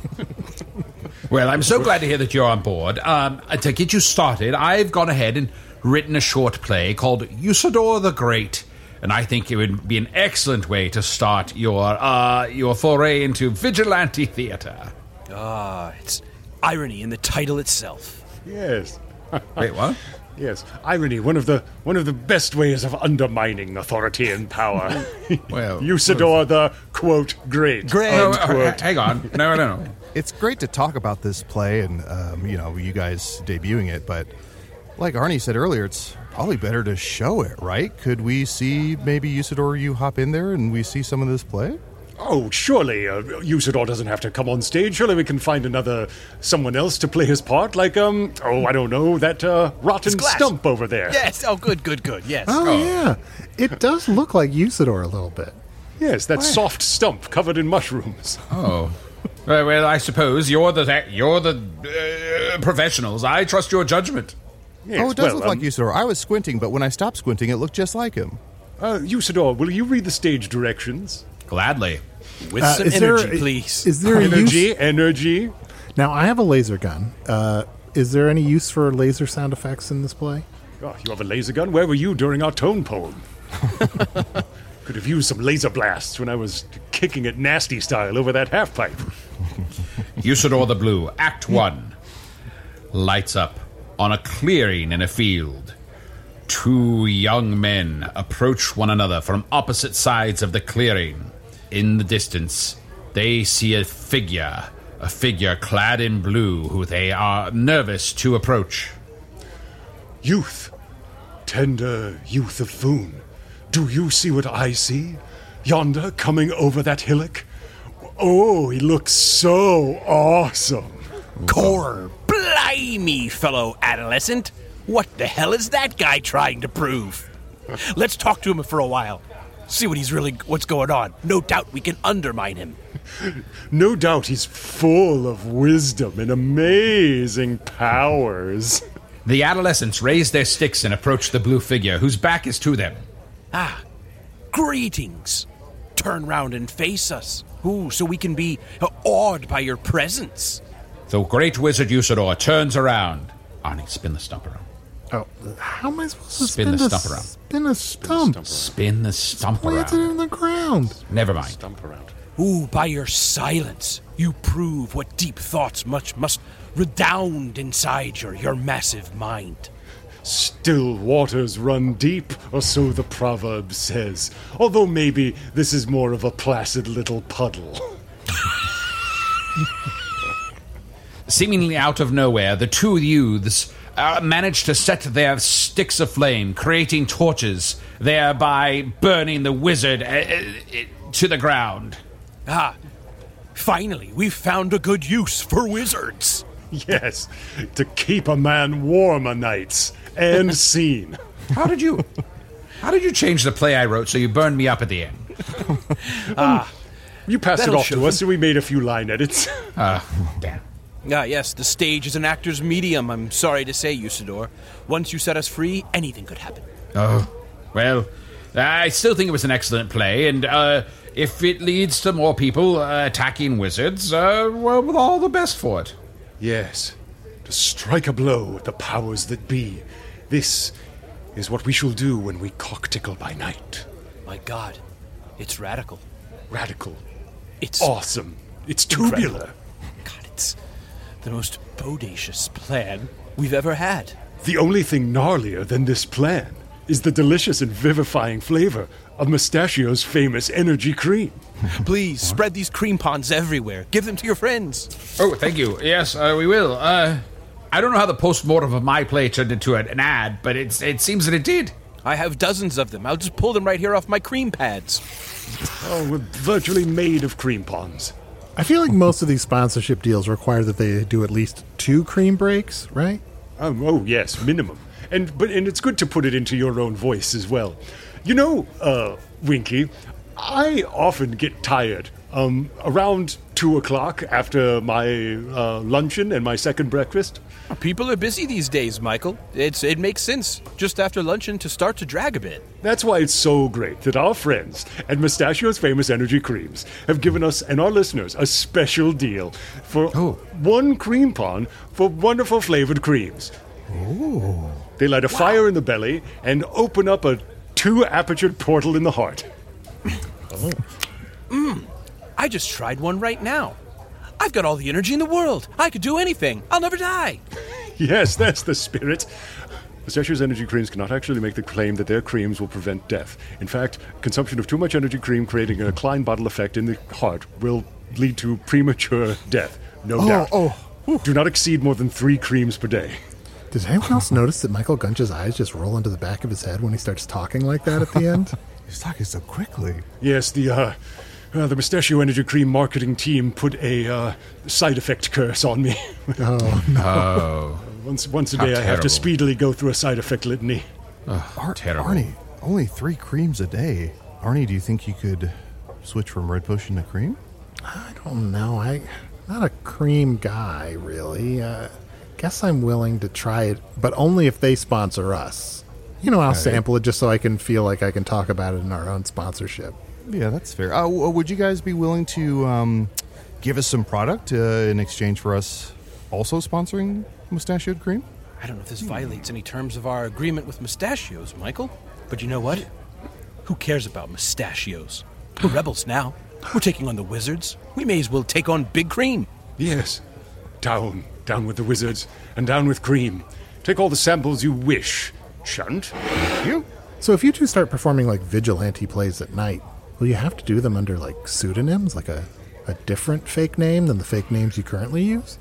[SPEAKER 5] Well, I'm so glad to hear that you're on board. To get you started, I've gone ahead and written a short play called Usador the Great, and I think it would be an excellent way to start your foray into vigilante theater.
[SPEAKER 7] Ah, it's irony in the title itself.
[SPEAKER 6] Yes.
[SPEAKER 5] Wait, what?
[SPEAKER 6] Yes, irony, one of the best ways of undermining authority and power.
[SPEAKER 5] Well,
[SPEAKER 6] Usador the, quote, great.
[SPEAKER 5] Oh,
[SPEAKER 6] end quote.
[SPEAKER 5] hang on. No.
[SPEAKER 4] It's great to talk about this play and, you guys debuting it, but like Arnie said earlier, it's probably better to show it, right? Could we see maybe Usador, you hop in there and we see some of this play?
[SPEAKER 6] Oh, surely Usador doesn't have to come on stage. Surely we can find someone else to play his part, like, I don't know, that rotten stump over there.
[SPEAKER 7] Yes, good, yes.
[SPEAKER 3] Oh, yeah. It does look like Usador a little bit.
[SPEAKER 6] Yes, that soft stump covered in mushrooms.
[SPEAKER 5] Oh. Well, I suppose you're the professionals. I trust your judgment.
[SPEAKER 6] Yes,
[SPEAKER 4] it does look like Usador. I was squinting, but when I stopped squinting, it looked just like him.
[SPEAKER 6] Usador, will you read the stage directions?
[SPEAKER 5] Gladly.
[SPEAKER 7] With some energy, please.
[SPEAKER 3] Is there
[SPEAKER 6] Energy.
[SPEAKER 3] Now, I have a laser gun. Is there any use for laser sound effects in this play?
[SPEAKER 6] Oh, you have a laser gun? Where were you during our tone poem? Could have used some laser blasts when I was kicking it nasty style over that half pipe.
[SPEAKER 5] Usador the Blue, Act 1. Lights up on a clearing in a field. Two young men approach one another from opposite sides of the clearing. In the distance, they see a figure clad in blue who they are nervous to approach.
[SPEAKER 6] Youth, tender youth of Foon, do you see what I see? Yonder, coming over that hillock? Oh, he looks so awesome.
[SPEAKER 7] Core, blimey, fellow adolescent. What the hell is that guy trying to prove? Let's talk to him for a while. See what's going on. No doubt we can undermine him.
[SPEAKER 6] No doubt he's full of wisdom and amazing powers.
[SPEAKER 5] The adolescents raise their sticks and approach the blue figure, whose back is to them.
[SPEAKER 7] Ah, greetings. Turn round and face us. Ooh, so we can be awed by your presence.
[SPEAKER 5] The great wizard Usador turns around. Arnie, spin the stump around.
[SPEAKER 3] Oh, how am I supposed to
[SPEAKER 5] Spin the stump around.
[SPEAKER 3] Spin a stump.
[SPEAKER 5] Spin the stump
[SPEAKER 3] Plant it
[SPEAKER 5] around.
[SPEAKER 3] in the ground.
[SPEAKER 5] Never mind.
[SPEAKER 6] Stump around.
[SPEAKER 7] Ooh, by your silence, you prove what deep thoughts must redound inside your massive mind.
[SPEAKER 6] Still waters run deep, or so the proverb says. Although maybe this is more of a placid little puddle.
[SPEAKER 5] Seemingly out of nowhere, the two youths manage to set their sticks aflame, creating torches, thereby burning the wizard to the ground.
[SPEAKER 7] Ah, finally, we've found a good use for wizards.
[SPEAKER 6] Yes, to keep a man warm o' nights and seen.
[SPEAKER 5] How did you change the play I wrote so you burned me up at the end?
[SPEAKER 6] You passed it
[SPEAKER 7] That'll
[SPEAKER 6] off
[SPEAKER 7] show
[SPEAKER 6] to us,
[SPEAKER 7] them.
[SPEAKER 6] and we made a few line edits.
[SPEAKER 5] Damn.
[SPEAKER 7] Ah, yes, the stage is an actor's medium, I'm sorry to say, Usador. Once you set us free, anything could happen.
[SPEAKER 5] Oh, well, I still think it was an excellent play, and if it leads to more people attacking wizards, well, with all the best for it.
[SPEAKER 6] Yes, to strike a blow at the powers that be. This is what we shall do when we cocktickle by night.
[SPEAKER 7] My God, it's radical.
[SPEAKER 6] Radical.
[SPEAKER 7] It's
[SPEAKER 6] Awesome. It's
[SPEAKER 7] incredible.
[SPEAKER 6] tubular.
[SPEAKER 7] God, it's the most bodacious plan we've ever had.
[SPEAKER 6] The only thing gnarlier than this plan is the delicious and vivifying flavor of Mustachio's famous energy cream.
[SPEAKER 7] Please, spread these cream ponds everywhere. Give them to your friends.
[SPEAKER 5] Oh, thank you. Yes, we will. I don't know how the post-mortem of my play turned into an ad, but it seems that it did.
[SPEAKER 7] I have dozens of them. I'll just pull them right here off my cream pads.
[SPEAKER 6] Oh, we're virtually made of cream ponds.
[SPEAKER 3] I feel like most of these sponsorship deals require that they do at least 2 cream breaks, right?
[SPEAKER 6] Oh, yes, minimum. And it's good to put it into your own voice as well. You know, Winky, I often get tired around 2 o'clock after my luncheon and my second breakfast.
[SPEAKER 7] People are busy these days, Michael. It makes sense just after luncheon to start to drag a bit.
[SPEAKER 6] That's why it's so great that our friends at Mustachio's Famous Energy Creams have given us and our listeners a special deal for 1 cream pond for wonderful flavored creams.
[SPEAKER 3] Ooh.
[SPEAKER 6] They light a fire in the belly and open up a 2-apertured portal in the heart.
[SPEAKER 7] I just tried one right now. I've got all the energy in the world. I could do anything. I'll never die.
[SPEAKER 6] Yes, that's the spirit. Mustachio's energy creams cannot actually make the claim that their creams will prevent death. In fact, consumption of too much energy cream creating a Klein-Bottle effect in the heart will lead to premature death. No doubt. Do not exceed more than 3 creams per day.
[SPEAKER 3] Does anyone else notice that Michael Gunch's eyes just roll into the back of his head when he starts talking like that at the end?
[SPEAKER 4] He's talking so quickly.
[SPEAKER 6] Yes, the Mustachio Energy Cream marketing team put a side effect curse on me.
[SPEAKER 3] Oh, no.
[SPEAKER 5] Oh.
[SPEAKER 6] Once a
[SPEAKER 5] How
[SPEAKER 6] day I have
[SPEAKER 5] terrible.
[SPEAKER 6] to speedily go through a side effect litany.
[SPEAKER 5] Terrible.
[SPEAKER 4] Arnie, only 3 creams a day. Arnie, do you think you could switch from red potion to cream?
[SPEAKER 3] I don't know. I'm not a cream guy, really. Guess I'm willing to try it, but only if they sponsor us. You know, I'll sample it just so I can feel like I can talk about it in our own sponsorship.
[SPEAKER 4] Yeah, that's fair. Would you guys be willing to give us some product in exchange for us also sponsoring Mustachioed Cream?
[SPEAKER 7] I don't know if this violates any terms of our agreement with Mustachios, Michael. But you know what? Who cares about Mustachios? We're rebels now. We're taking on the wizards. We may as well take on Big Cream.
[SPEAKER 6] Yes. Down with the wizards, and down with cream. Take all the samples you wish, Chunt.
[SPEAKER 4] You?
[SPEAKER 3] So if you two start performing like vigilante plays at night, will you have to do them under like pseudonyms, like a different fake name than the fake names you currently use?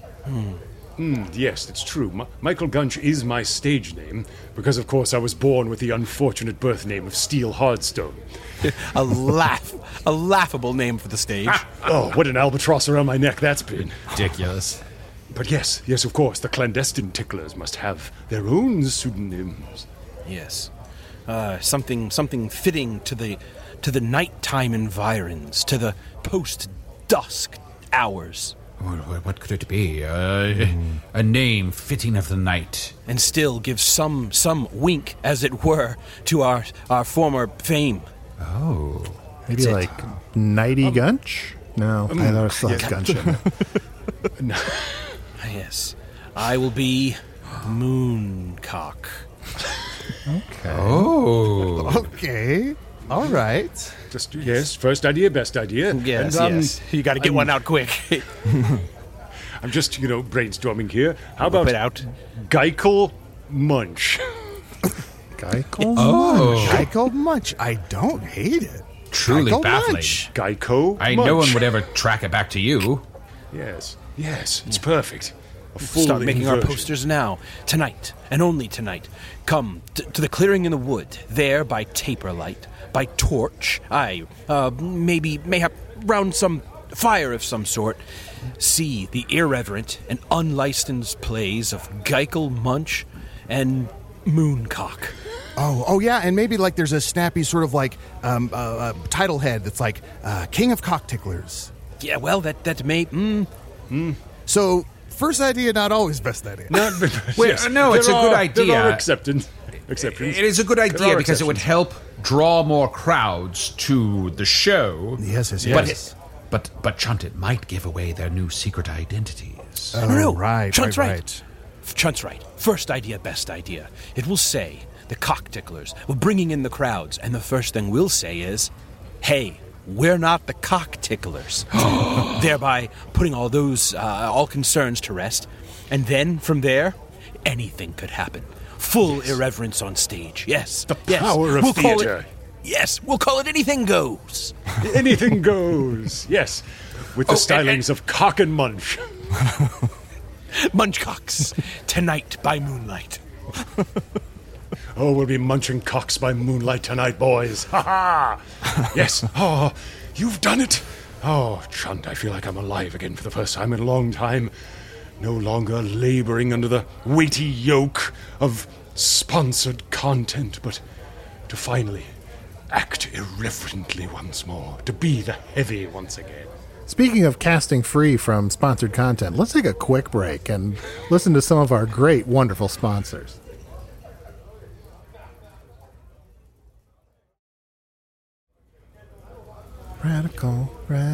[SPEAKER 6] Yes, it's true. Michael Gunch is my stage name, because of course I was born with the unfortunate birth name of Steel Hardstone.
[SPEAKER 7] A laughable name for the stage.
[SPEAKER 6] Oh, what an albatross around my neck that's been.
[SPEAKER 5] Ridiculous.
[SPEAKER 6] But yes, of course, the clandestine ticklers must have their own pseudonyms.
[SPEAKER 7] Yes. Something fitting to the nighttime environs, to the post-dusk hours.
[SPEAKER 5] What could it be? A name fitting of the night.
[SPEAKER 7] And still give some wink, as it were, to our former fame.
[SPEAKER 5] Oh.
[SPEAKER 3] Maybe
[SPEAKER 7] That's it.
[SPEAKER 3] like Nighty Gunch? No, I thought it still has Gunch in it.
[SPEAKER 7] Yes. I will be Mooncock.
[SPEAKER 3] Okay.
[SPEAKER 5] Oh.
[SPEAKER 4] Okay. All right.
[SPEAKER 6] Just, yes, first idea, best idea.
[SPEAKER 7] Yes,
[SPEAKER 6] And,
[SPEAKER 7] yes. You got to get one out quick.
[SPEAKER 6] I'm just, brainstorming here. How about
[SPEAKER 7] Whip it out.
[SPEAKER 6] Geikel Munch?
[SPEAKER 3] Geikel?
[SPEAKER 4] Geico Munch. I don't hate it.
[SPEAKER 5] Truly
[SPEAKER 4] Geico
[SPEAKER 5] baffling.
[SPEAKER 4] Munch.
[SPEAKER 6] Geico
[SPEAKER 5] I
[SPEAKER 6] Munch.
[SPEAKER 5] no one would ever track it back to you.
[SPEAKER 6] Yes, it's perfect. A full
[SPEAKER 7] Start making our
[SPEAKER 6] inversion.
[SPEAKER 7] posters now. Tonight, and only tonight. Come to the clearing in the wood. There, by taper light, by torch, maybe mayhap round some fire of some sort. see the irreverent and unlicensed plays of Geikel Munch and Mooncock.
[SPEAKER 4] Oh, yeah, and maybe like there's a snappy sort of like title head that's like King of Cock Ticklers.
[SPEAKER 7] Yeah, well, that may...
[SPEAKER 4] So, first idea, not always best idea.
[SPEAKER 5] No, it's a good idea.
[SPEAKER 6] There are exceptions.
[SPEAKER 5] It is a good idea because it would help draw more crowds to the show.
[SPEAKER 4] Yes.
[SPEAKER 5] But Chunt, it might give away their new secret identities.
[SPEAKER 7] No,
[SPEAKER 4] right.
[SPEAKER 7] Chunt's right. Chunt's right. First idea, best idea. It will say, the Cock Ticklers, we're bringing in the crowds, and the first thing we'll say is, hey, we're not the Cock Ticklers. Thereby putting all those, all concerns to rest. And then, from there, anything could happen. Full irreverence on stage. Yes.
[SPEAKER 6] The power of theater.
[SPEAKER 7] We'll call it Anything Goes.
[SPEAKER 6] Anything goes. Yes. With the stylings of Cock and Munch.
[SPEAKER 7] Munchcocks. Tonight by moonlight.
[SPEAKER 6] Oh, we'll be munching cocks by moonlight tonight, boys. Ha ha! Yes. Oh, you've done it. Oh, Chunt, I feel like I'm alive again for the first time in a long time. No longer laboring under the weighty yoke of sponsored content, but to finally act irreverently once more, to be the heavy once again.
[SPEAKER 3] Speaking of casting free from sponsored content, let's take a quick break and listen to some of our great, wonderful sponsors. Radical,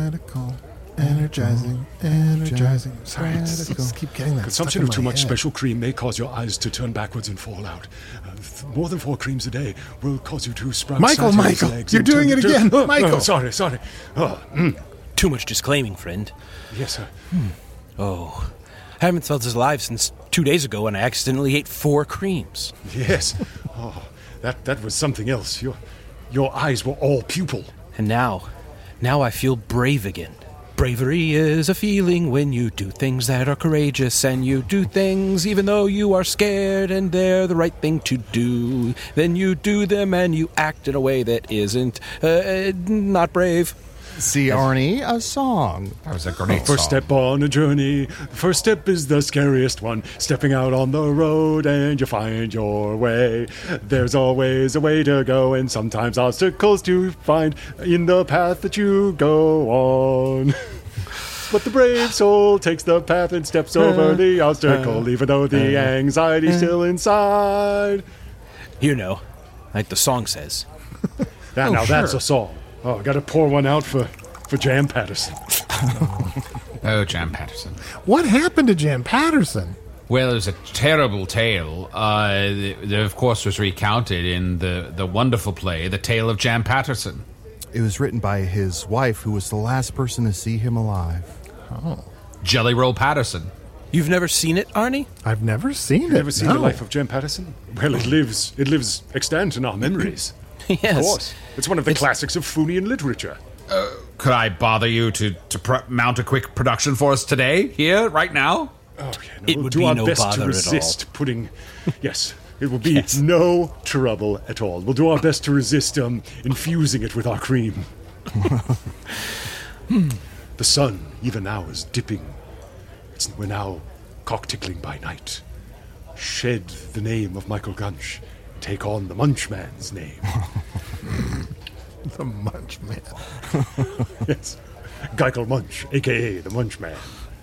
[SPEAKER 3] energizing. Sorry, I just keep getting that.
[SPEAKER 6] Consumption of too much special cream may cause your eyes to turn backwards and fall out. More than 4 creams a day will cause you to sprout
[SPEAKER 3] Michael,
[SPEAKER 6] legs.
[SPEAKER 3] You're doing it again. Michael.
[SPEAKER 6] Oh, sorry.
[SPEAKER 7] Too much disclaiming, friend.
[SPEAKER 6] Yes, sir.
[SPEAKER 7] Oh, I haven't felt as alive since 2 days ago when I accidentally ate 4 creams.
[SPEAKER 6] Yes. Oh, that was something else. Your eyes were all pupil.
[SPEAKER 7] And now I feel brave again. Bravery is a feeling when you do things that are courageous, and you do things even though you are scared and they're the right thing to do. Then you do them and you act in a way that isn't not brave.
[SPEAKER 4] See, Arnie, a song.
[SPEAKER 5] That was a great song.
[SPEAKER 6] First step on a journey. First step is the scariest one. Stepping out on the road and you find your way. There's always a way to go and sometimes obstacles to find in the path that you go on. But the brave soul takes the path and steps over the obstacle, even though the anxiety's still inside.
[SPEAKER 7] You know, like the song says.
[SPEAKER 6] Now that's a song. Oh, I gotta pour one out for Jam Patterson.
[SPEAKER 5] Oh, Jam Patterson.
[SPEAKER 3] What happened to Jam Patterson?
[SPEAKER 5] Well, it was a terrible tale. That, of course, was recounted in the wonderful play, The Tale of Jam Patterson.
[SPEAKER 4] It was written by his wife, who was the last person to see him alive.
[SPEAKER 3] Oh.
[SPEAKER 5] Jelly Roll Patterson.
[SPEAKER 7] You've never seen it, Arnie?
[SPEAKER 3] I've never seen it.
[SPEAKER 6] Never seen the life of Jam Patterson? Well, it lives extant in our memories.
[SPEAKER 7] Yes.
[SPEAKER 6] Of course. It's one of the classics of Funian literature.
[SPEAKER 5] Could I bother you to mount a quick production for us today, here, right now?
[SPEAKER 6] Oh, yeah,
[SPEAKER 7] It
[SPEAKER 6] we'll
[SPEAKER 7] would
[SPEAKER 6] do
[SPEAKER 7] be
[SPEAKER 6] our
[SPEAKER 7] no
[SPEAKER 6] best
[SPEAKER 7] bother
[SPEAKER 6] to
[SPEAKER 7] at
[SPEAKER 6] resist putting... Yes, it will be no trouble at all. We'll do our best to resist infusing it with our cream. The sun, even now, is dipping. We're now cock-tickling by night. Shed the name of Michael Gunch. Take on the Munchman's name.
[SPEAKER 3] The Munchman.
[SPEAKER 6] Yes. Geikel Munch, a.k.a. the Munchman.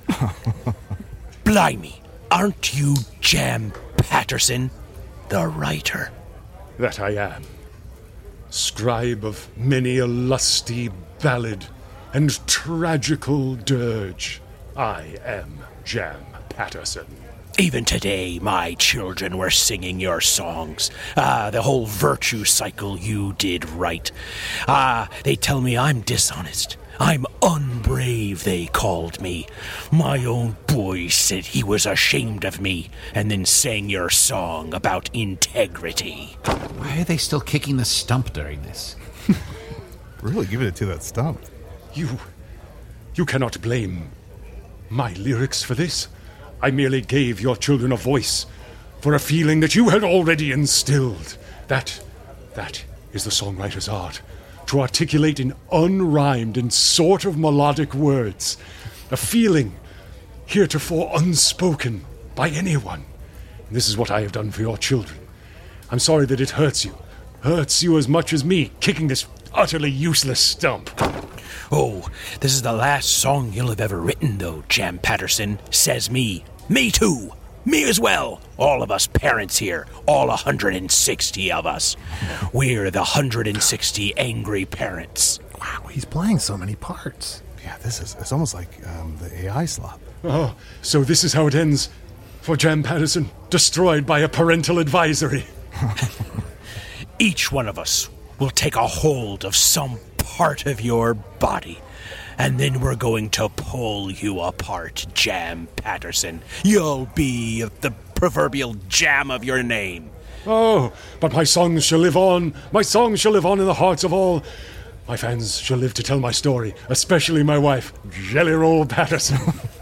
[SPEAKER 7] Blimey, aren't you Jam Patterson, the writer?
[SPEAKER 6] That I am. Scribe of many a lusty ballad and tragical dirge, I am Jam Patterson.
[SPEAKER 7] Even today, my children were singing your songs. The whole virtue cycle you did right. They tell me I'm dishonest. I'm unbrave, they called me. My own boy said he was ashamed of me, and then sang your song about integrity.
[SPEAKER 5] Why are they still kicking the stump during this?
[SPEAKER 4] Really giving it to that stump.
[SPEAKER 6] You cannot blame my lyrics for this. I merely gave your children a voice for a feeling that you had already instilled. That is the songwriter's art. To articulate in unrhymed and sort of melodic words a feeling heretofore unspoken by anyone. And this is what I have done for your children. I'm sorry that it hurts you as much as me, kicking this utterly useless stump.
[SPEAKER 7] Oh, this is the last song you'll have ever written, though, Jam Patterson. Says me. Me too. Me as well. All of us parents here. All 160 of us. We're the 160 angry parents.
[SPEAKER 3] Wow, he's playing so many parts.
[SPEAKER 4] Yeah, it's almost like the AI slop.
[SPEAKER 6] Oh, so this is how it ends for Jam Patterson, destroyed by a parental advisory.
[SPEAKER 7] Each one of us will take a hold of some part of your body, and then we're going to pull you apart, Jam Patterson. You'll be the proverbial jam of your name.
[SPEAKER 6] Oh, but my songs shall live on. My songs shall live on in the hearts of all. My fans shall live to tell my story, especially my wife, Jelly Roll Patterson.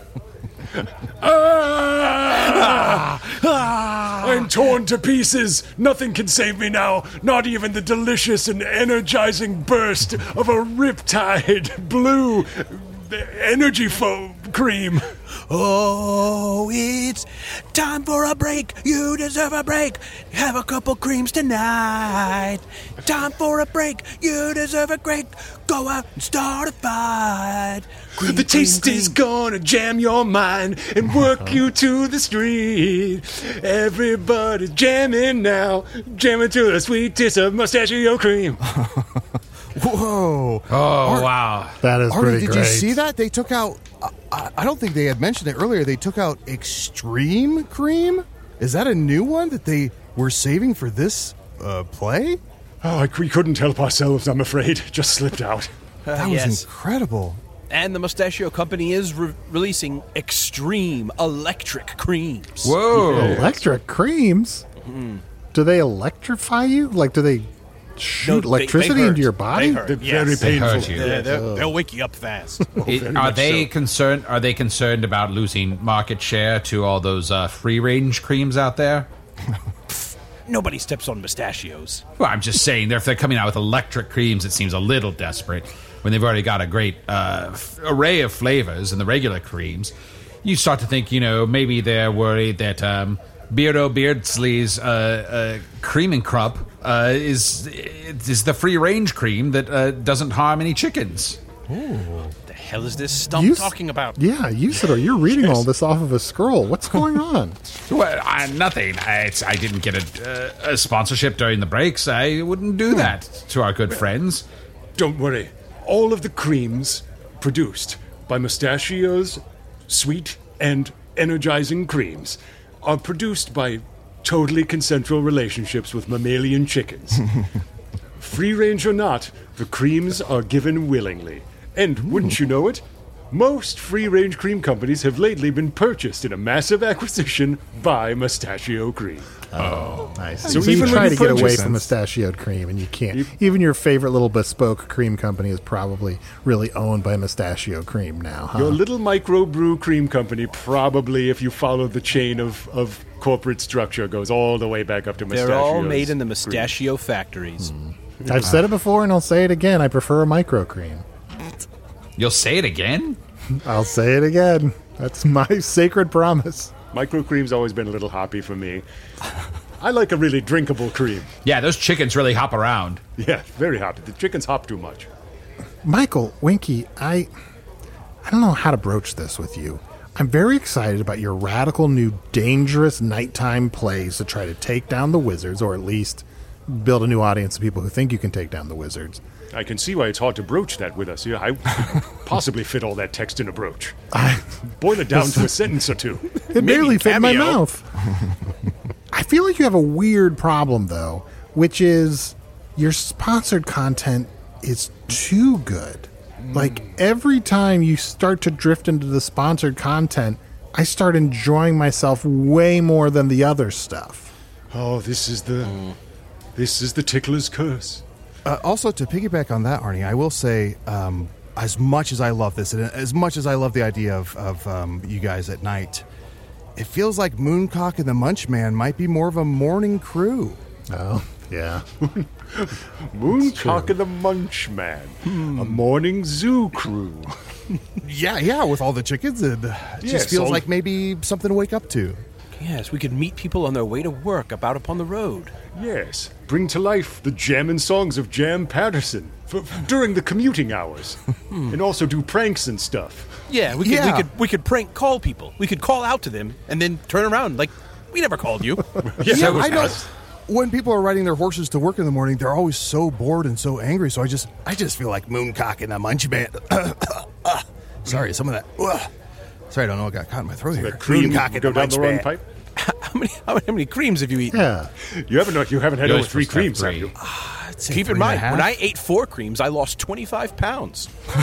[SPEAKER 6] I'm torn to pieces. Nothing can save me now. Not even the delicious and energizing burst of a Riptide Blue energy foam cream.
[SPEAKER 7] Oh, it's time for a break. You deserve a break. Have a couple creams tonight. Time for a break. You deserve a break. Go out and start a fight. Cream,
[SPEAKER 6] The taste
[SPEAKER 7] cream,
[SPEAKER 6] is
[SPEAKER 7] cream.
[SPEAKER 6] gonna jam your mind and work you to the street. Everybody's jamming now. Jamming to the sweet taste of mustachio cream.
[SPEAKER 4] Whoa.
[SPEAKER 5] Oh, wow.
[SPEAKER 3] That is
[SPEAKER 4] Artie,
[SPEAKER 3] pretty
[SPEAKER 4] did
[SPEAKER 3] great.
[SPEAKER 4] you see that? They took out, I don't think they had mentioned it earlier, they took out Extreme Cream? Is that a new one that they were saving for this play?
[SPEAKER 6] Oh, we couldn't help ourselves, I'm afraid. Just slipped out.
[SPEAKER 4] That was
[SPEAKER 7] Yes.
[SPEAKER 4] incredible.
[SPEAKER 7] And the Mustachio Company is releasing extreme electric creams.
[SPEAKER 5] Whoa.
[SPEAKER 3] Electric creams? Do they electrify you? Like, do they shoot
[SPEAKER 7] No,
[SPEAKER 3] electricity
[SPEAKER 7] they
[SPEAKER 3] into your
[SPEAKER 7] hurt.
[SPEAKER 3] body?
[SPEAKER 7] They hurt.
[SPEAKER 6] They're
[SPEAKER 7] Yes.
[SPEAKER 6] very
[SPEAKER 5] They
[SPEAKER 6] painful.
[SPEAKER 5] hurt you.
[SPEAKER 7] They'll wake you up fast.
[SPEAKER 6] very
[SPEAKER 5] Are
[SPEAKER 6] much
[SPEAKER 5] they
[SPEAKER 6] so.
[SPEAKER 5] concerned? Are they concerned about losing market share to all those free range creams out there?
[SPEAKER 7] Nobody steps on mustachios.
[SPEAKER 5] Well, I'm just saying, if they're coming out with electric creams, it seems a little desperate when they've already got a great array of flavors in the regular creams. You start to think, maybe they're worried that Beardo Beardsley's cream and crop is the free range cream that doesn't harm any chickens.
[SPEAKER 7] What the hell is this stump talking about?
[SPEAKER 3] Yeah, Usador, you're reading all this off of a scroll. What's going on?
[SPEAKER 5] Well, nothing. I didn't get a sponsorship during the breaks. I wouldn't do that to our good friends.
[SPEAKER 6] Don't worry. All of the creams produced by Mustachio's sweet and energizing creams are produced by totally consensual relationships with mammalian chickens. Free range or not, the creams are given willingly. And wouldn't you know it? Most free-range cream companies have lately been purchased in a massive acquisition by Mustachio Cream.
[SPEAKER 3] Oh, nice.
[SPEAKER 6] So
[SPEAKER 3] So
[SPEAKER 6] even
[SPEAKER 3] you
[SPEAKER 6] when
[SPEAKER 3] try
[SPEAKER 6] you
[SPEAKER 3] to get away
[SPEAKER 6] purchase
[SPEAKER 3] from
[SPEAKER 6] them-
[SPEAKER 3] mustachioed cream, and you can't. Even your favorite little bespoke cream company is probably really owned by mustachio cream now, huh?
[SPEAKER 6] Your little microbrew cream company probably, if you follow the chain of corporate structure, goes all the way back up to Mustachio's.
[SPEAKER 7] They're all made in the mustachio factories.
[SPEAKER 3] I've said it before, and I'll say it again. I prefer a micro cream.
[SPEAKER 5] You'll say it again?
[SPEAKER 3] I'll say it again. That's my sacred promise.
[SPEAKER 6] Micro cream's always been a little hoppy for me. I like a really drinkable cream.
[SPEAKER 5] Yeah, those chickens really hop around.
[SPEAKER 6] Yeah, very hoppy. The chickens hop too much.
[SPEAKER 3] Michael, Winky, I don't know how to broach this with you. I'm very excited about your radical new dangerous nighttime plays to try to take down the wizards, or at least build a new audience of people who think you can take down the wizards.
[SPEAKER 6] I can see why it's hard to broach that with us. Yeah, I could possibly fit all that text in a brooch. Boil it down to a sentence or two.
[SPEAKER 3] It barely fit in my mouth. I feel like you have a weird problem, though, which is your sponsored content is too good. Like, every time you start to drift into the sponsored content, I start enjoying myself way more than the other stuff.
[SPEAKER 6] Oh, this is the tickler's curse.
[SPEAKER 4] Also, to piggyback on that, Arnie, I will say, as much as I love this, and as much as I love the idea of you guys at night, it feels like Mooncock and the Munchman might be more of a morning crew.
[SPEAKER 3] Oh, Yeah.
[SPEAKER 6] Mooncock and the Munchman. A morning zoo crew.
[SPEAKER 4] Yeah, with all the chickens, it just feels like maybe something to wake up to.
[SPEAKER 7] Yes, we could meet people on their way to work about upon the road.
[SPEAKER 6] Yes, bring to life the jammin' songs of Jam Patterson during the commuting hours. And also do pranks and stuff.
[SPEAKER 7] Yeah, we could prank call people. We could call out to them and then turn around like we never called you.
[SPEAKER 4] Yeah, I know. When people are riding their horses to work in the morning, they're always so bored and so angry. So I just feel like Mooncock and the Munchman. Sorry, some of that. Sorry, I don't know what got caught in my throat here.
[SPEAKER 6] That cream
[SPEAKER 4] Mooncock and
[SPEAKER 6] go
[SPEAKER 4] the
[SPEAKER 6] down the wrong
[SPEAKER 4] Munchman.
[SPEAKER 6] pipe.
[SPEAKER 7] How many creams have you eaten?
[SPEAKER 3] Yeah.
[SPEAKER 6] You haven't had over 3 creams, have you?
[SPEAKER 7] Keep in mind, when I ate 4 creams, I lost 25 pounds.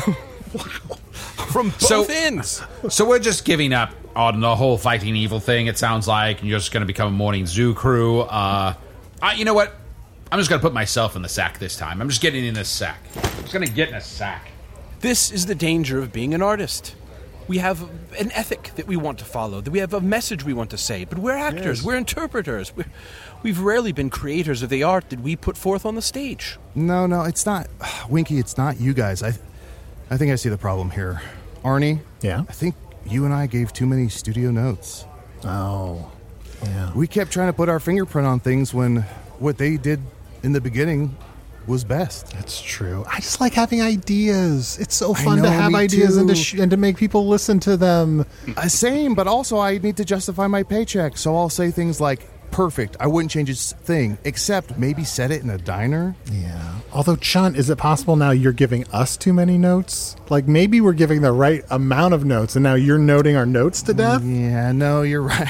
[SPEAKER 7] From both ends.
[SPEAKER 5] So we're just giving up on the whole fighting evil thing, it sounds like, and you're just going to become a morning zoo crew. You know what? I'm just going to put myself in the sack this time. I'm just getting in this sack. I'm just going to get in a sack.
[SPEAKER 7] This is the danger of being an artist. We have an ethic that we want to follow. That we have a message we want to say. But we're actors. We're interpreters. We've rarely been creators of the art that we put forth on the stage.
[SPEAKER 4] No, it's not. Winky, it's not you guys. I think I see the problem here. Arnie?
[SPEAKER 3] Yeah?
[SPEAKER 4] I think you and I gave too many studio notes.
[SPEAKER 3] Oh, yeah.
[SPEAKER 4] We kept trying to put our fingerprint on things when what they did in the beginning was best.
[SPEAKER 3] That's true. I just like having ideas. It's so
[SPEAKER 4] I
[SPEAKER 3] fun to
[SPEAKER 4] know,
[SPEAKER 3] have
[SPEAKER 4] me
[SPEAKER 3] ideas
[SPEAKER 4] too.
[SPEAKER 3] and to make people listen to them.
[SPEAKER 4] Same, but also I need to justify my paycheck, so I'll say things like, perfect, I wouldn't change a thing, except maybe set it in a diner.
[SPEAKER 3] Yeah. Although, Chunt, is it possible now you're giving us too many notes? Like, maybe we're giving the right amount of notes, and now you're noting our notes to death?
[SPEAKER 4] Yeah, no, you're right.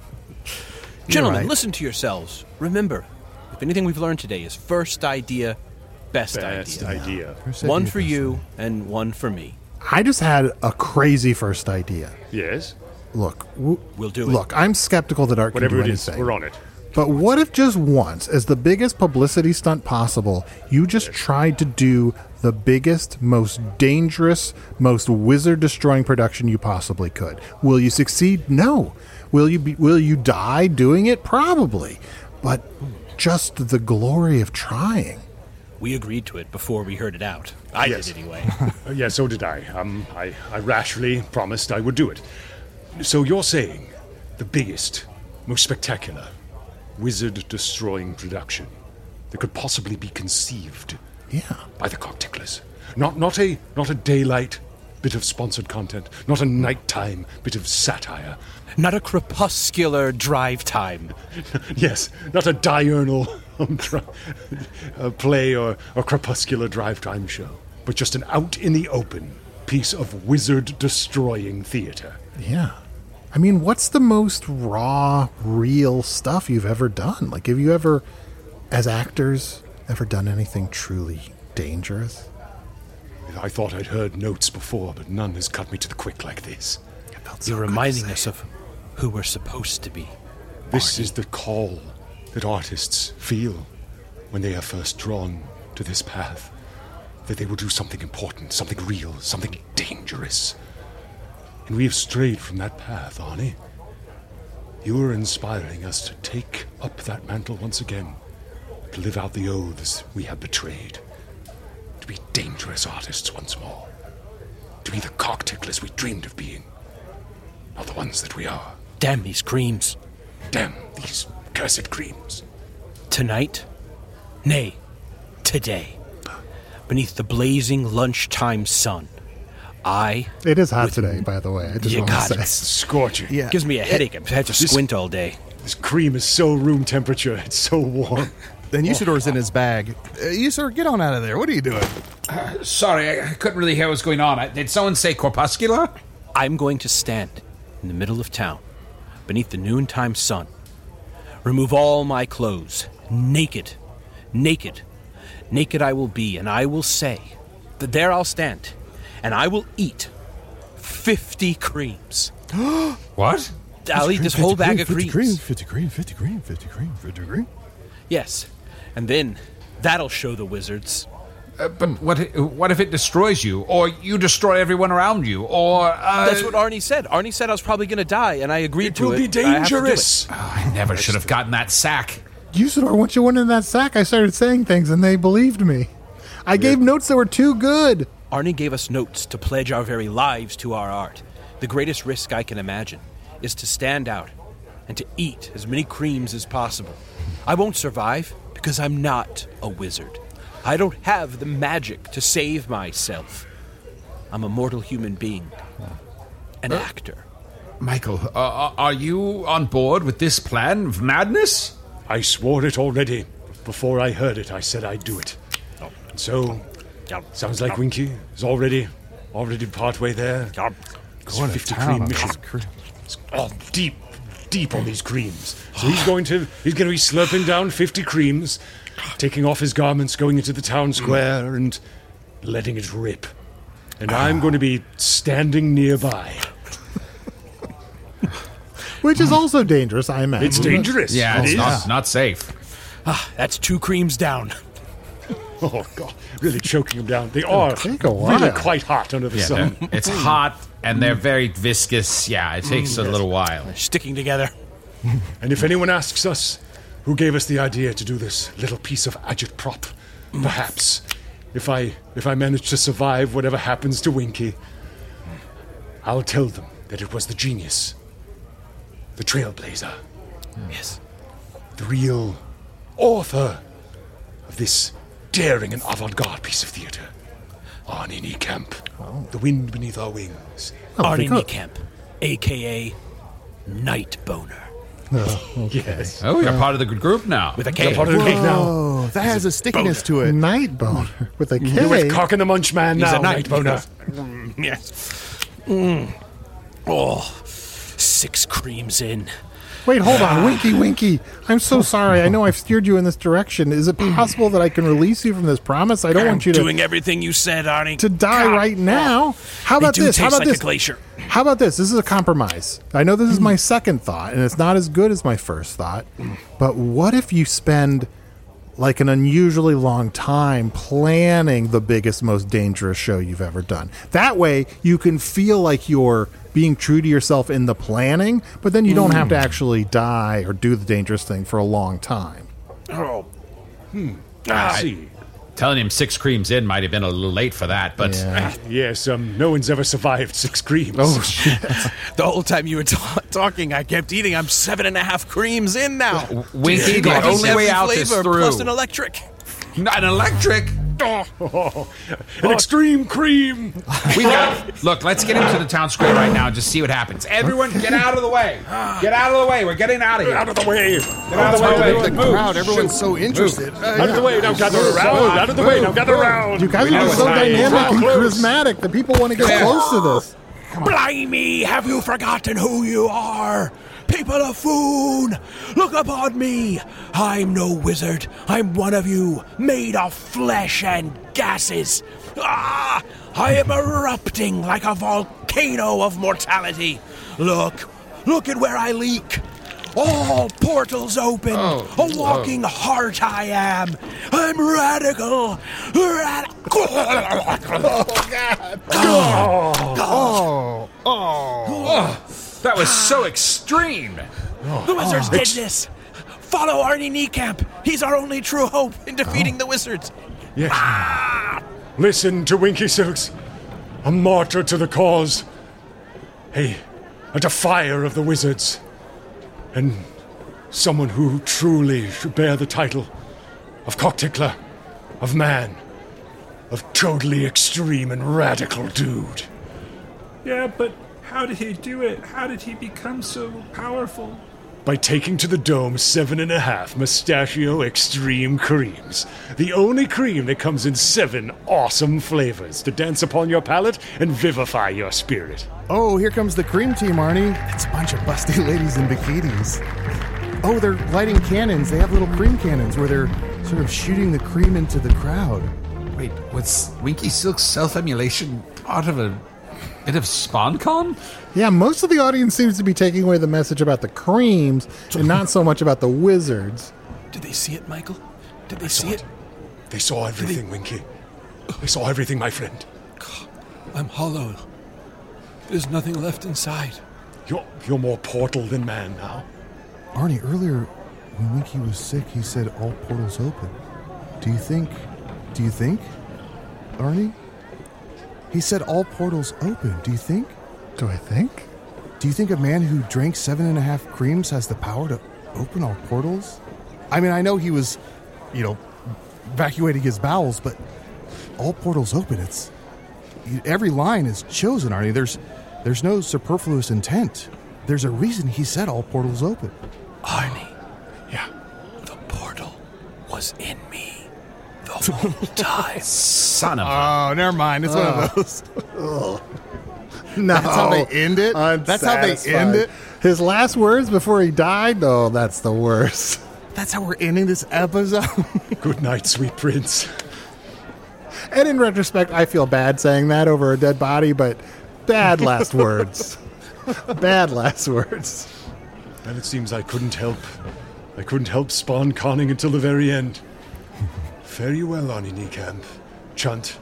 [SPEAKER 7] Gentlemen, listen to yourselves. Remember, if anything we've learned today is first idea, best idea. One for you and one for me.
[SPEAKER 3] I just had a crazy first idea.
[SPEAKER 6] Yes?
[SPEAKER 3] Look,
[SPEAKER 7] We'll do it.
[SPEAKER 3] Look, I'm skeptical that art
[SPEAKER 6] Whatever
[SPEAKER 3] can do
[SPEAKER 6] it is,
[SPEAKER 3] anything.
[SPEAKER 6] we're on it.
[SPEAKER 3] But what if just once, as the biggest publicity stunt possible, you just tried to do the biggest, most dangerous, most wizard-destroying production you possibly could? Will you succeed? No. Will you die doing it? Probably. But just the glory of trying.
[SPEAKER 7] We agreed to it before we heard it out. I
[SPEAKER 6] Yes.
[SPEAKER 7] did anyway.
[SPEAKER 6] Yeah, so did I. I rashly promised I would do it. So you're saying the biggest, most spectacular, wizard-destroying production that could possibly be conceived by the Cockticklers. Not a daylight bit of sponsored content, not a nighttime bit of satire.
[SPEAKER 7] Not a crepuscular drive time.
[SPEAKER 6] Yes, not a diurnal play or crepuscular drive time show, but just an out-in-the-open piece of wizard-destroying theater.
[SPEAKER 3] Yeah. I mean, what's the most raw, real stuff you've ever done? Like, have you ever, as actors, ever done anything truly dangerous?
[SPEAKER 6] I thought I'd heard notes before, but none has cut me to the quick like this.
[SPEAKER 7] You're reminding us of who we're supposed to be.
[SPEAKER 6] This is the call that artists feel when they are first drawn to this path. That they will do something important, something real, something dangerous. And we have strayed from that path, Arnie. You are inspiring us to take up that mantle once again, to live out the oaths we have betrayed, to be dangerous artists once more, to be the Cockticklers we dreamed of being, not the ones that we are.
[SPEAKER 7] Damn these creams.
[SPEAKER 6] Damn these cursed creams.
[SPEAKER 7] Tonight? Nay, today. Beneath the blazing lunchtime sun,
[SPEAKER 3] It is hot today, by the way. I just
[SPEAKER 7] You
[SPEAKER 3] want
[SPEAKER 7] got
[SPEAKER 3] to say.
[SPEAKER 7] it.
[SPEAKER 6] Scorching.
[SPEAKER 4] Yeah.
[SPEAKER 7] Gives me a headache. I've had to squint all day.
[SPEAKER 6] This cream is so room temperature. It's so warm.
[SPEAKER 4] Then Usador's in his bag. Usador, get on out of there. What are you doing?
[SPEAKER 5] Sorry, I couldn't really hear what was going on. Did someone say corpuscular?
[SPEAKER 7] I'm going to stand in the middle of town, beneath the noontime sun, remove all my clothes, naked, naked, naked I will be, and I will say that there I'll stand, and I will eat 50 creams.
[SPEAKER 5] What?
[SPEAKER 7] I'll eat this whole bag of
[SPEAKER 4] 50
[SPEAKER 7] creams.
[SPEAKER 4] 50 cream, 50 cream, 50 cream, 50 cream.
[SPEAKER 7] Yes, and then that'll show the wizards.
[SPEAKER 5] But what if it destroys you, or you destroy everyone around you, or
[SPEAKER 7] That's what Arnie said. Arnie said I was probably going to die, and I agreed to it.
[SPEAKER 6] It will be
[SPEAKER 7] I have to do it.
[SPEAKER 6] dangerous.
[SPEAKER 5] I never should have gotten that sack.
[SPEAKER 3] Usador, once you went in that sack, I started saying things and they believed me. I gave notes that were too good.
[SPEAKER 7] Arnie gave us notes to pledge our very lives to our art. The greatest risk I can imagine is to stand out and to eat as many creams as possible. I won't survive because I'm not a wizard. I don't have the magic to save myself. I'm a mortal human being. An actor.
[SPEAKER 5] Michael, are you on board with this plan of madness?
[SPEAKER 6] I swore it already. Before I heard it, I said I'd do it. So, sounds like Winky is already partway there. It's
[SPEAKER 4] Going to
[SPEAKER 6] 50
[SPEAKER 4] town
[SPEAKER 6] cream
[SPEAKER 4] on
[SPEAKER 6] mission.
[SPEAKER 4] those creams.
[SPEAKER 6] It's all deep on these creams. So he's going to be slurping down 50 creams, taking off his garments, going into the town square, and letting it rip. And I'm going to be standing nearby.
[SPEAKER 3] Which is also dangerous, I imagine.
[SPEAKER 6] It's dangerous.
[SPEAKER 5] Yeah,
[SPEAKER 6] it
[SPEAKER 5] it's
[SPEAKER 6] is.
[SPEAKER 5] not safe.
[SPEAKER 7] That's 2 creams down.
[SPEAKER 6] Oh, God. Really choking them down. They are
[SPEAKER 3] take a while.
[SPEAKER 6] really quite hot under the
[SPEAKER 5] Yeah,
[SPEAKER 6] sun.
[SPEAKER 5] it's hot and they're very viscous. Yeah, it takes a little while.
[SPEAKER 7] Sticking together.
[SPEAKER 6] And if anyone asks us who gave us the idea to do this little piece of agitprop, perhaps, if I manage to survive whatever happens to Winky, I'll tell them that it was the genius, the trailblazer,
[SPEAKER 7] Yes.
[SPEAKER 6] the real author of this daring and avant-garde piece of theater, Arnie Niekamp, The Wind Beneath Our Wings.
[SPEAKER 7] Arnie
[SPEAKER 3] because-
[SPEAKER 7] Niekamp, a.k.a. Night Boner.
[SPEAKER 6] Yes.
[SPEAKER 5] Oh, you're part of the group now.
[SPEAKER 7] With a
[SPEAKER 6] You're
[SPEAKER 7] K.
[SPEAKER 6] part of the group now.
[SPEAKER 4] Oh, that has a stickiness to it.
[SPEAKER 3] Night boner with a K.
[SPEAKER 6] You're with Cock and the Munch Man
[SPEAKER 7] He's
[SPEAKER 6] now,
[SPEAKER 7] a night
[SPEAKER 6] boner.
[SPEAKER 7] Yes. Oh, 6 creams in.
[SPEAKER 3] Wait, hold on. Winky. I'm so sorry. I know I've steered you in this direction. Is it possible that I can release you from this promise? I don't want you to
[SPEAKER 7] Doing everything you said, Arnie.
[SPEAKER 3] die
[SPEAKER 7] God.
[SPEAKER 3] right now. How about
[SPEAKER 7] They do
[SPEAKER 3] this? How
[SPEAKER 7] taste
[SPEAKER 3] about
[SPEAKER 7] like
[SPEAKER 3] this?
[SPEAKER 7] a glacier.
[SPEAKER 3] How about this? This is a compromise. I know this is my second thought, and it's not as good as my first thought. But what if you spend like an unusually long time planning the biggest, most dangerous show you've ever done? That way, you can feel like you're being true to yourself in the planning, but then you don't have to actually die or do the dangerous thing for a long time.
[SPEAKER 7] Oh.
[SPEAKER 6] I see.
[SPEAKER 5] Telling him 6 creams in might have been a little late for that, but
[SPEAKER 3] Yeah.
[SPEAKER 6] Yes, no one's ever survived 6 creams.
[SPEAKER 3] Oh, shit.
[SPEAKER 7] The whole time you were talking, I kept eating. I'm 7.5 creams in now.
[SPEAKER 5] Winky, the only way out is
[SPEAKER 7] Flavor
[SPEAKER 5] through.
[SPEAKER 7] plus an electric.
[SPEAKER 5] Not an electric.
[SPEAKER 6] An extreme cream.
[SPEAKER 5] We got. Look, let's get into the town square right now and just see what happens. Everyone, get out of the way. Get out of the way. We're getting out of here.
[SPEAKER 6] Out of the way.
[SPEAKER 5] Get out of the way.
[SPEAKER 4] The
[SPEAKER 5] Move.
[SPEAKER 4] crowd, everyone's so interested.
[SPEAKER 6] Out of the way. Now gather around. Out of the way. Now gather around.
[SPEAKER 3] You guys
[SPEAKER 5] We know
[SPEAKER 3] are just
[SPEAKER 5] it's
[SPEAKER 3] so
[SPEAKER 5] not
[SPEAKER 3] dynamic and
[SPEAKER 6] close.
[SPEAKER 3] charismatic. The people want to get close to this.
[SPEAKER 7] Blimey, have you forgotten who you are? People of Foon, look upon me. I'm no wizard. I'm one of you, made of flesh and gases. I am erupting like a volcano of mortality. Look at where I leak. All portals open. A walking heart I am. I'm radical.
[SPEAKER 5] That was so extreme.
[SPEAKER 7] The wizards did this. Follow Arnie Niekamp. He's our only true hope in defeating the wizards.
[SPEAKER 6] Yes. Listen to Winky Silks. A martyr to the cause. A defier of the wizards. And someone who truly should bear the title of Cocktickler, of man, of totally extreme and radical dude.
[SPEAKER 8] Yeah, but how did he do it? How did he become so powerful?
[SPEAKER 6] By taking to the dome 7.5 Mustachio Extreme Creams. The only cream that comes in 7 awesome flavors to dance upon your palate and vivify your spirit.
[SPEAKER 4] Oh, here comes the cream team, Arnie. It's a bunch of busty ladies in bikinis. Oh, they're lighting cannons. They have little cream cannons where they're sort of shooting the cream into the crowd.
[SPEAKER 5] Wait, was Winky Silk's self-emulation part of a bit of SpawnCon?
[SPEAKER 3] Yeah, most of the audience seems to be taking away the message about the creams and not so much about the wizards.
[SPEAKER 7] Did they see it, Michael? Did they see it?
[SPEAKER 6] They saw everything, Winky. They saw everything, my friend.
[SPEAKER 7] I'm hollow. There's nothing left inside.
[SPEAKER 6] You're more portal than man now.
[SPEAKER 4] Arnie, earlier when Winky was sick, he said all portals open. Do you think, Arnie? He said all portals open. Do you think?
[SPEAKER 3] Do I think?
[SPEAKER 4] Do you think a man who drank 7.5 creams has the power to open all portals? I mean, I know he was, evacuating his bowels, but all portals open. Every line is chosen, Arnie. There's no superfluous intent. There's a reason he said all portals open.
[SPEAKER 7] Arnie.
[SPEAKER 3] Yeah.
[SPEAKER 7] The portal was in me the whole time.
[SPEAKER 5] Son of a...
[SPEAKER 4] Oh, never mind. It's one of those.
[SPEAKER 3] No.
[SPEAKER 4] That's how they end it? That's how they end it?
[SPEAKER 3] His last words before he died? Oh, that's the worst.
[SPEAKER 4] That's how we're ending this episode?
[SPEAKER 6] Good night, sweet prince.
[SPEAKER 3] And in retrospect, I feel bad saying that over a dead body, but bad last words. Bad last words.
[SPEAKER 6] And it seems I couldn't help spawn conning until the very end. Fare you well, Arnie Niekamp. Chunt.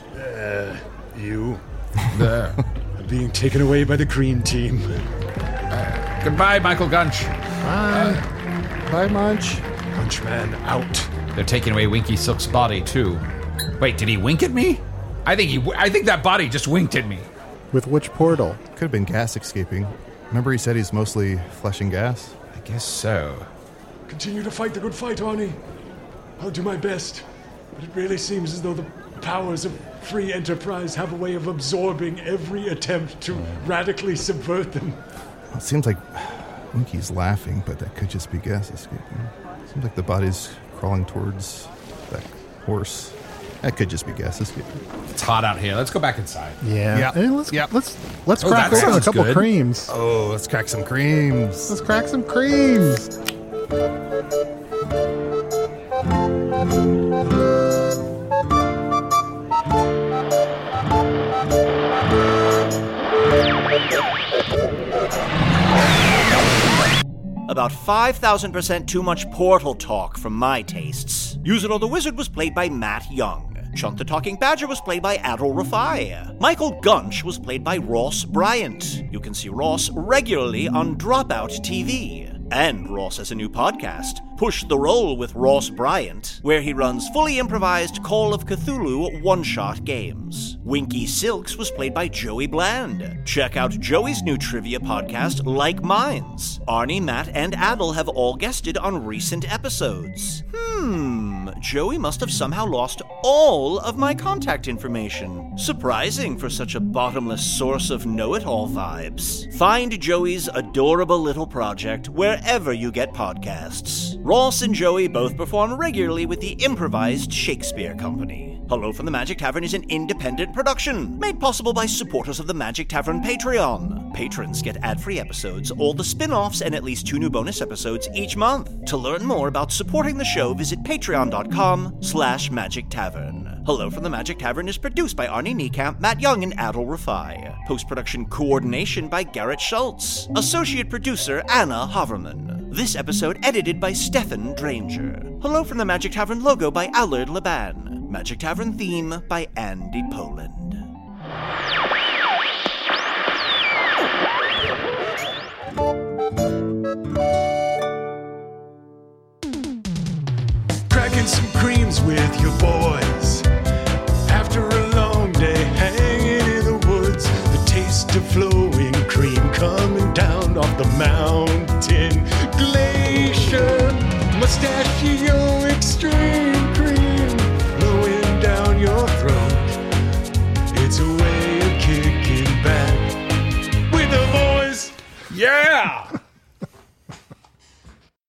[SPEAKER 6] You.
[SPEAKER 5] There.
[SPEAKER 6] Being taken away by the green team.
[SPEAKER 5] Goodbye, Michael Gunch.
[SPEAKER 4] Bye, Munch.
[SPEAKER 6] Punchman out.
[SPEAKER 5] They're taking away Winky Silk's body, too. Wait, did he wink at me? I think that body just winked at me.
[SPEAKER 3] With which portal?
[SPEAKER 4] Could have been gas escaping. Remember he said he's mostly flesh and gas?
[SPEAKER 5] I guess so.
[SPEAKER 6] Continue to fight the good fight, Arnie. I'll do my best. But it really seems as though the powers of free enterprise have a way of absorbing every attempt to radically subvert them.
[SPEAKER 4] Well, it seems like Winky's laughing, but that could just be gas escaping. Seems like the body's crawling towards that horse. That could just be gas escaping.
[SPEAKER 5] It's hot out here. Let's go back inside.
[SPEAKER 3] Yeah. Hey, let's crack
[SPEAKER 5] that
[SPEAKER 3] open a
[SPEAKER 5] sounds
[SPEAKER 3] couple
[SPEAKER 5] good.
[SPEAKER 3] creams.
[SPEAKER 4] Oh, let's crack some creams.
[SPEAKER 3] Let's crack some creams.
[SPEAKER 2] About 5,000% too much Portal talk from my tastes. Usador the Wizard was played by Matt Young. Chunt the Talking Badger was played by Adol Rafai. Michael Gunch was played by Ross Bryant. You can see Ross regularly on Dropout TV. And Ross has a new podcast, Push the Roll with Ross Bryant, where he runs fully improvised Call of Cthulhu one-shot games. Winky Silks was played by Joey Bland. Check out Joey's new trivia podcast, Like Minds. Arnie, Matt, and Adol have all guested on recent episodes. Joey must have somehow lost all of my contact information. Surprising for such a bottomless source of know-it-all vibes. Find Joey's adorable little project wherever you get podcasts. Ross and Joey both perform regularly with the Improvised Shakespeare Company. Hello from the Magic Tavern is an independent production, made possible by supporters of the Magic Tavern Patreon. Patrons get ad-free episodes, all the spin-offs, and at least 2 new bonus episodes each month. To learn more about supporting the show, visit patreon.com/Magic Tavern. Hello from the Magic Tavern is produced by Arnie Niekamp, Matt Young, and Adol Rafai. Post-production coordination by Garrett Schultz. Associate producer Anna Haverman. This episode edited by Stefan Dranger. Hello from the Magic Tavern logo by Allard Laban. Magic Tavern theme by Andy Poland.
[SPEAKER 6] Cracking some creams with your boys. After a long day hanging in the woods, the taste of flowing cream coming down off the mountain glacier. Mustachio extreme cream flowing down your throat. It's a way of kicking back with the boys.
[SPEAKER 5] Yeah!